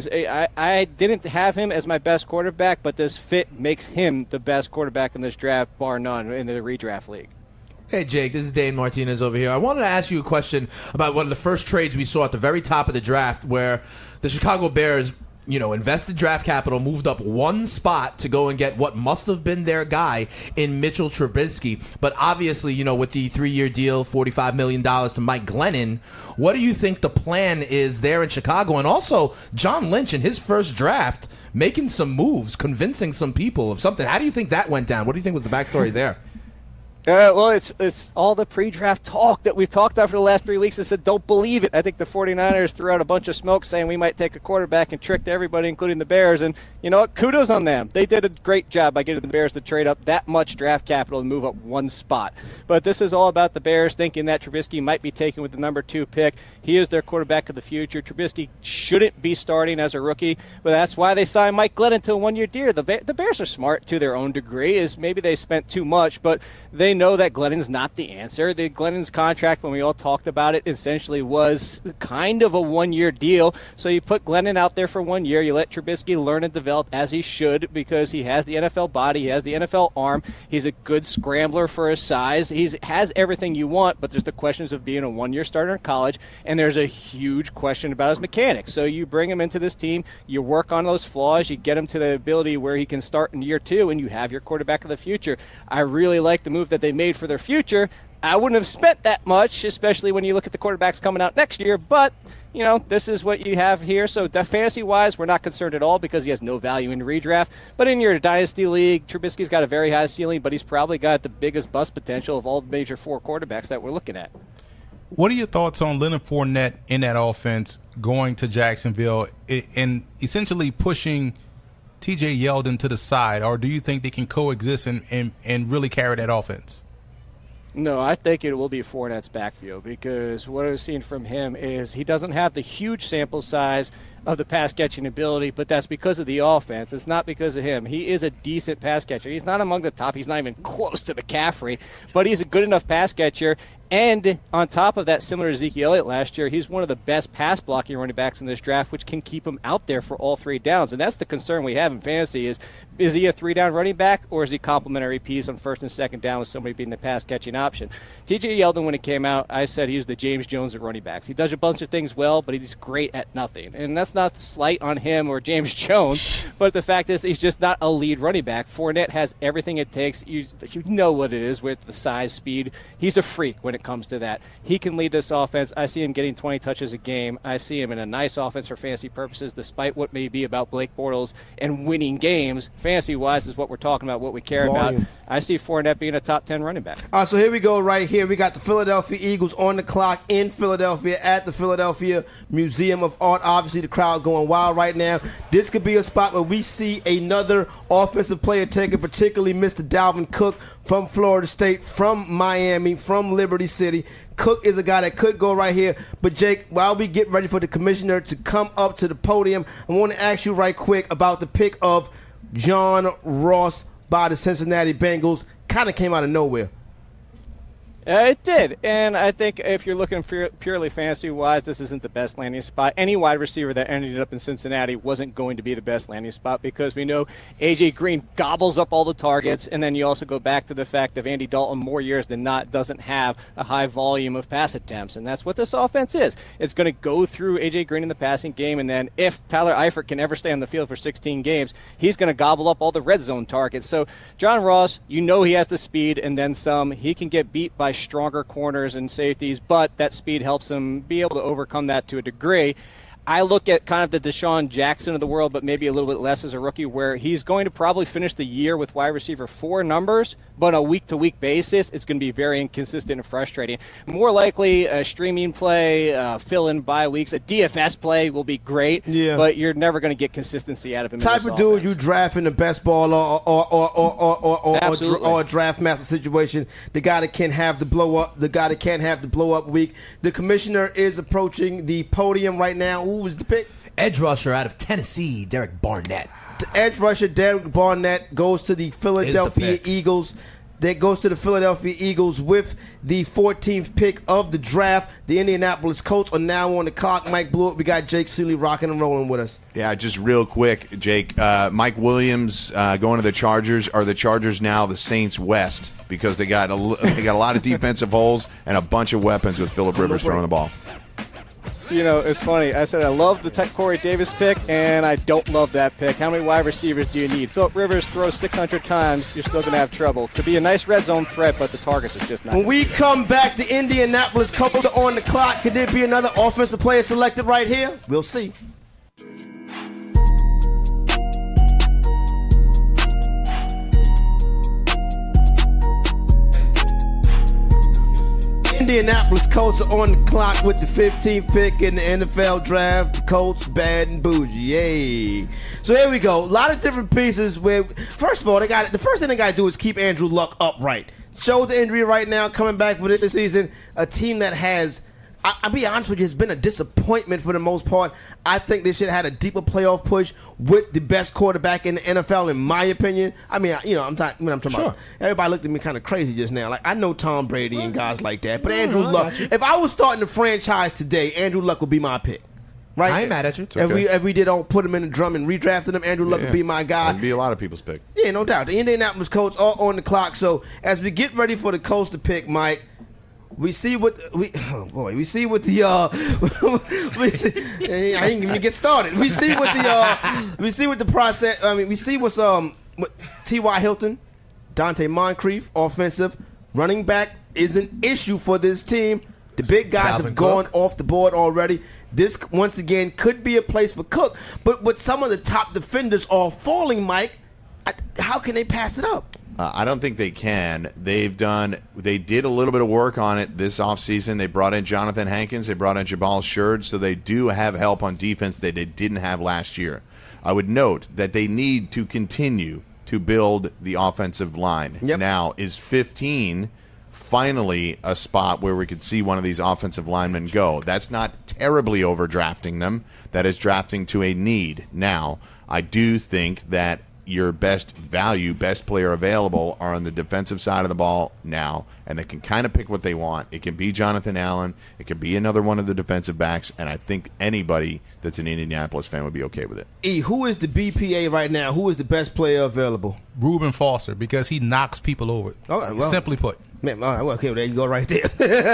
Speaker 7: I didn't have him as my best quarterback, but this fit makes him the best quarterback in this draft, bar none, in the redraft league.
Speaker 6: Hey, Jake, this is Dane Martinez over here. I wanted to ask you a question about one of the first trades we saw at the very top of the draft, where the Chicago Bears, invested draft capital, moved up one spot to go and get what must have been their guy in Mitchell Trubisky. But obviously, with the 3-year deal, $45 million to Mike Glennon, what do you think the plan is there in Chicago? And also, John Lynch in his first draft making some moves, convincing some people of something. How do you think that went down? What do you think was the backstory there?
Speaker 7: Well, it's all the pre-draft talk that we've talked about for the last 3 weeks and said, don't believe it. I think the 49ers threw out a bunch of smoke saying we might take a quarterback and tricked everybody, including the Bears. And you know what? Kudos on them. They did a great job by getting the Bears to trade up that much draft capital and move up one spot. But this is all about the Bears thinking that Trubisky might be taken with the number 2 pick. He is their quarterback of the future. Trubisky shouldn't be starting as a rookie, but that's why they signed Mike Glennon to a 1-year deal. The Bears are smart to their own degree, is maybe they spent too much, but they know that Glennon's not the answer. Glennon's contract, when we all talked about it, essentially was kind of a 1-year deal. So you put Glennon out there for 1 year. You let Trubisky learn and develop as he should, because he has the NFL body. He has the NFL arm. He's a good scrambler for his size. He has everything you want, but there's the questions of being a 1-year starter in college, and there's a huge question about his mechanics. So you bring him into this team, you work on those flaws, you get him to the ability where he can start in year 2, and you have your quarterback of the future. I really like the move that they made for their future. I wouldn't have spent that much, especially when you look at the quarterbacks coming out next year, but this is what you have here. So fantasy-wise, we're not concerned at all, because he has no value in redraft. But in your dynasty league, Trubisky's got a very high ceiling, but he's probably got the biggest bust potential of all the major 4 quarterbacks that we're looking at.
Speaker 4: What are your thoughts on Leonard Fournette in that offense going to Jacksonville and essentially pushing TJ Yeldon to the side, or do you think they can coexist and really carry that offense?
Speaker 7: No, I think it will be Fournette's backfield, because what I've seen from him is he doesn't have the huge sample size of the pass catching ability, but that's because of the offense. It's not because of him. He is a decent pass catcher. He's not among the top. He's not even close to McCaffrey, but he's a good enough pass catcher. And on top of that, similar to Ezekiel Elliott last year, he's one of the best pass-blocking running backs in this draft, which can keep him out there for all 3 downs. And that's the concern we have in fantasy is he a 3-down running back, or is he complementary piece on 1st and 2nd down with somebody being the pass-catching option? TJ Yeldon, when it came out, I said he's the James Jones of running backs. He does a bunch of things well, but he's great at nothing. And that's not the slight on him or James Jones, but the fact is he's just not a lead running back. Fournette has everything it takes. You know what it is with the size, speed. He's a freak when it comes to that. He can lead this offense. I see him getting 20 touches a game. I see him in a nice offense for fantasy purposes, despite what may be about Blake Bortles and winning games. Fantasy-wise is what we're talking about, what we care about. I see Fournette being a top 10 running back.
Speaker 3: All right, so here we go right here. We got the Philadelphia Eagles on the clock in Philadelphia at the Philadelphia Museum of Art. Obviously, the crowd going wild right now. This could be a spot where we see another offensive player taken, particularly Mr. Dalvin Cook from Florida State, from Miami, from Liberty City. Cook is a guy that could go right here. But, Jake, while we get ready for the commissioner to come up to the podium, I want to ask you right quick about the pick of John Ross by the Cincinnati Bengals. Kind of came out of nowhere.
Speaker 7: It did, and I think if you're looking purely fantasy-wise, this isn't the best landing spot. Any wide receiver that ended up in Cincinnati wasn't going to be the best landing spot, because we know A.J. Green gobbles up all the targets, and then you also go back to the fact that Andy Dalton, more years than not, doesn't have a high volume of pass attempts, and that's what this offense is. It's going to go through A.J. Green in the passing game, and then if Tyler Eifert can ever stay on the field for 16 games, he's going to gobble up all the red zone targets. So John Ross, you know he has the speed and then some. He can get beat by stronger corners and safeties, but that speed helps him be able to overcome that to a degree. I look at kind of the Deshaun Jackson of the world, but maybe a little bit less as a rookie, where he's going to probably finish the year with wide receiver 4 numbers, but on a week-to-week basis, it's going to be very inconsistent and frustrating. More likely, a streaming play, fill-in bye weeks, a DFS play will be great, but you're never going to get consistency out of him.
Speaker 3: Type of dude you draft in the best ball or a draft master situation. The guy that can have the blow up, the guy that can't have the blow up week. The commissioner is approaching the podium right now. Who was the pick?
Speaker 6: Edge rusher out of Tennessee, Derek Barnett.
Speaker 3: The edge rusher Derek Barnett goes to the Philadelphia Eagles. That goes to the Philadelphia Eagles with the 14th pick of the draft. The Indianapolis Colts are now on the clock. Mike Blewett, we got Jake Seeley rocking and rolling with us.
Speaker 5: Yeah, just real quick, Jake. Mike Williams going to the Chargers. Are the Chargers now the Saints West because they got a lot of defensive holes and a bunch of weapons with Phillip Rivers throwing the ball?
Speaker 7: You know, it's funny. I said I love the Corey Davis pick, and I don't love that pick. How many wide receivers do you need? Phillip Rivers throws 600 times. You're still going to have trouble. Could be a nice red zone threat, but the targets are just not.
Speaker 3: When we come back, the Indianapolis Colts are on the clock. Could there be another offensive player selected right here? We'll see. Indianapolis Colts are on the clock with the 15th pick in the NFL draft. The Colts, bad and bougie. Yay. So here we go. A lot of different pieces where, first of all, the first thing they got to do is keep Andrew Luck upright. Shoulder injury right now, coming back for this season. A team that has, I'll be honest with you, it's been a disappointment for the most part. I think they should have had a deeper playoff push with the best quarterback in the NFL, in my opinion. I mean, you know, I'm talking about. Everybody looked at me kind of crazy just now. Like, I know Tom Brady and guys like that, but Andrew Luck. If I was starting the franchise today, Andrew Luck would be my pick. Right?
Speaker 6: I ain't mad at you.
Speaker 3: If we did all put him in the drum and redrafted him, Andrew Luck would be my guy.
Speaker 5: That'd be a lot of people's pick.
Speaker 3: Yeah, no doubt. The Indianapolis Colts are on the clock. So as we get ready for the Colts to pick, Mike, we see what the I ain't even get started. We see what the process. I mean, we see what's what T.Y. Hilton, Dante Moncrief, offensive running back is an issue for this team. The big guys have gone off the board already. This once again could be a place for Cook, but with some of the top defenders all falling, Mike, how can they pass it up?
Speaker 5: I don't think they can. They did a little bit of work on it this offseason. They brought in Jonathan Hankins. They brought in Jabal Shurd, so they do have help on defense that they didn't have last year. I would note that they need to continue to build the offensive line.
Speaker 3: Yep.
Speaker 5: Now, is 15 finally a spot where we could see one of these offensive linemen go? That's not terribly overdrafting them. That is drafting to a need. Now, I do think that your best value, best player available are on the defensive side of the ball now, and they can kind of pick what they want. It can be Jonathan Allen. It can be another one of the defensive backs, and I think anybody that's an Indianapolis fan would be okay with it.
Speaker 3: Who is the BPA right now? Who is the best player available?
Speaker 4: Reuben Foster, because he knocks people over.
Speaker 3: Okay, well,
Speaker 4: simply put.
Speaker 3: Man, all right, well, okay, there you go right there.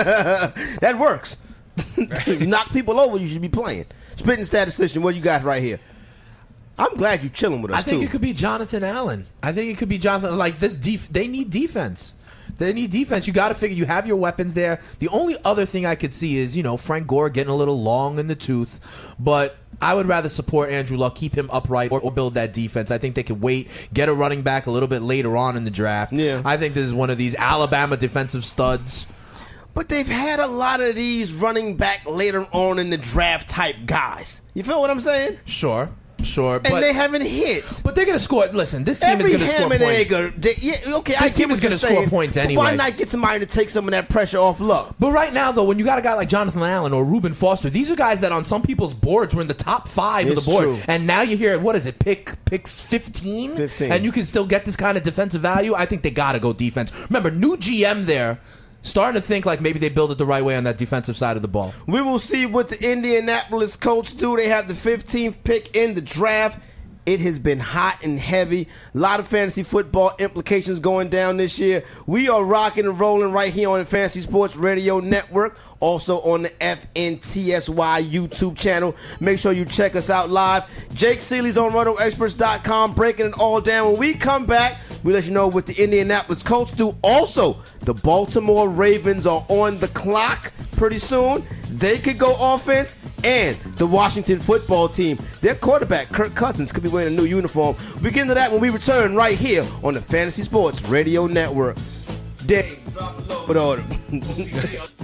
Speaker 3: That works. Knock people over, you should be playing. Spitting statistician, what you got right here? I'm glad you're chilling with us,
Speaker 6: I think it could be Jonathan Allen. I think it could be Jonathan. Like this, they need defense. They need defense. You got to figure you have your weapons there. The only other thing I could see is, Frank Gore getting a little long in the tooth. But I would rather support Andrew Luck, keep him upright, or build that defense. I think they could wait, get a running back a little bit later on in the draft.
Speaker 3: Yeah.
Speaker 6: I think this is one of these Alabama defensive studs.
Speaker 3: But they've had a lot of these running back later on in the draft type guys. You feel what I'm saying?
Speaker 6: Sure.
Speaker 3: And they haven't hit.
Speaker 6: But they're going to score. Listen, this team is going to score points.
Speaker 3: This
Speaker 6: team is going to score points anyway.
Speaker 3: Why not get somebody to take some of that pressure off Luck?
Speaker 6: But right now, though, when you got a guy like Jonathan Allen or Reuben Foster, these are guys that on some people's boards were in the top 5 of the board.
Speaker 3: True.
Speaker 6: And now you hear, picks 15?
Speaker 3: 15.
Speaker 6: And you can still get this kind of defensive value? I think they got to go defense. Remember, new GM there. Starting to think like maybe they build it the right way on that defensive side of the ball.
Speaker 3: We will see what the Indianapolis Colts do. They have the 15th pick in the draft. It has been hot and heavy. A lot of fantasy football implications going down this year. We are rocking and rolling right here on the Fantasy Sports Radio Network. Also on the FNTSY YouTube channel. Make sure you check us out live. Jake Seeley's on RotoExperts.com breaking it all down. When we come back, we let you know what the Indianapolis Colts do. Also, the Baltimore Ravens are on the clock pretty soon. They could go offense. and the Washington football team. Their quarterback, Kirk Cousins, could be wearing a new uniform. We'll get into that when we return right here on the Fantasy Sports Radio Network. Dave, drop a load order.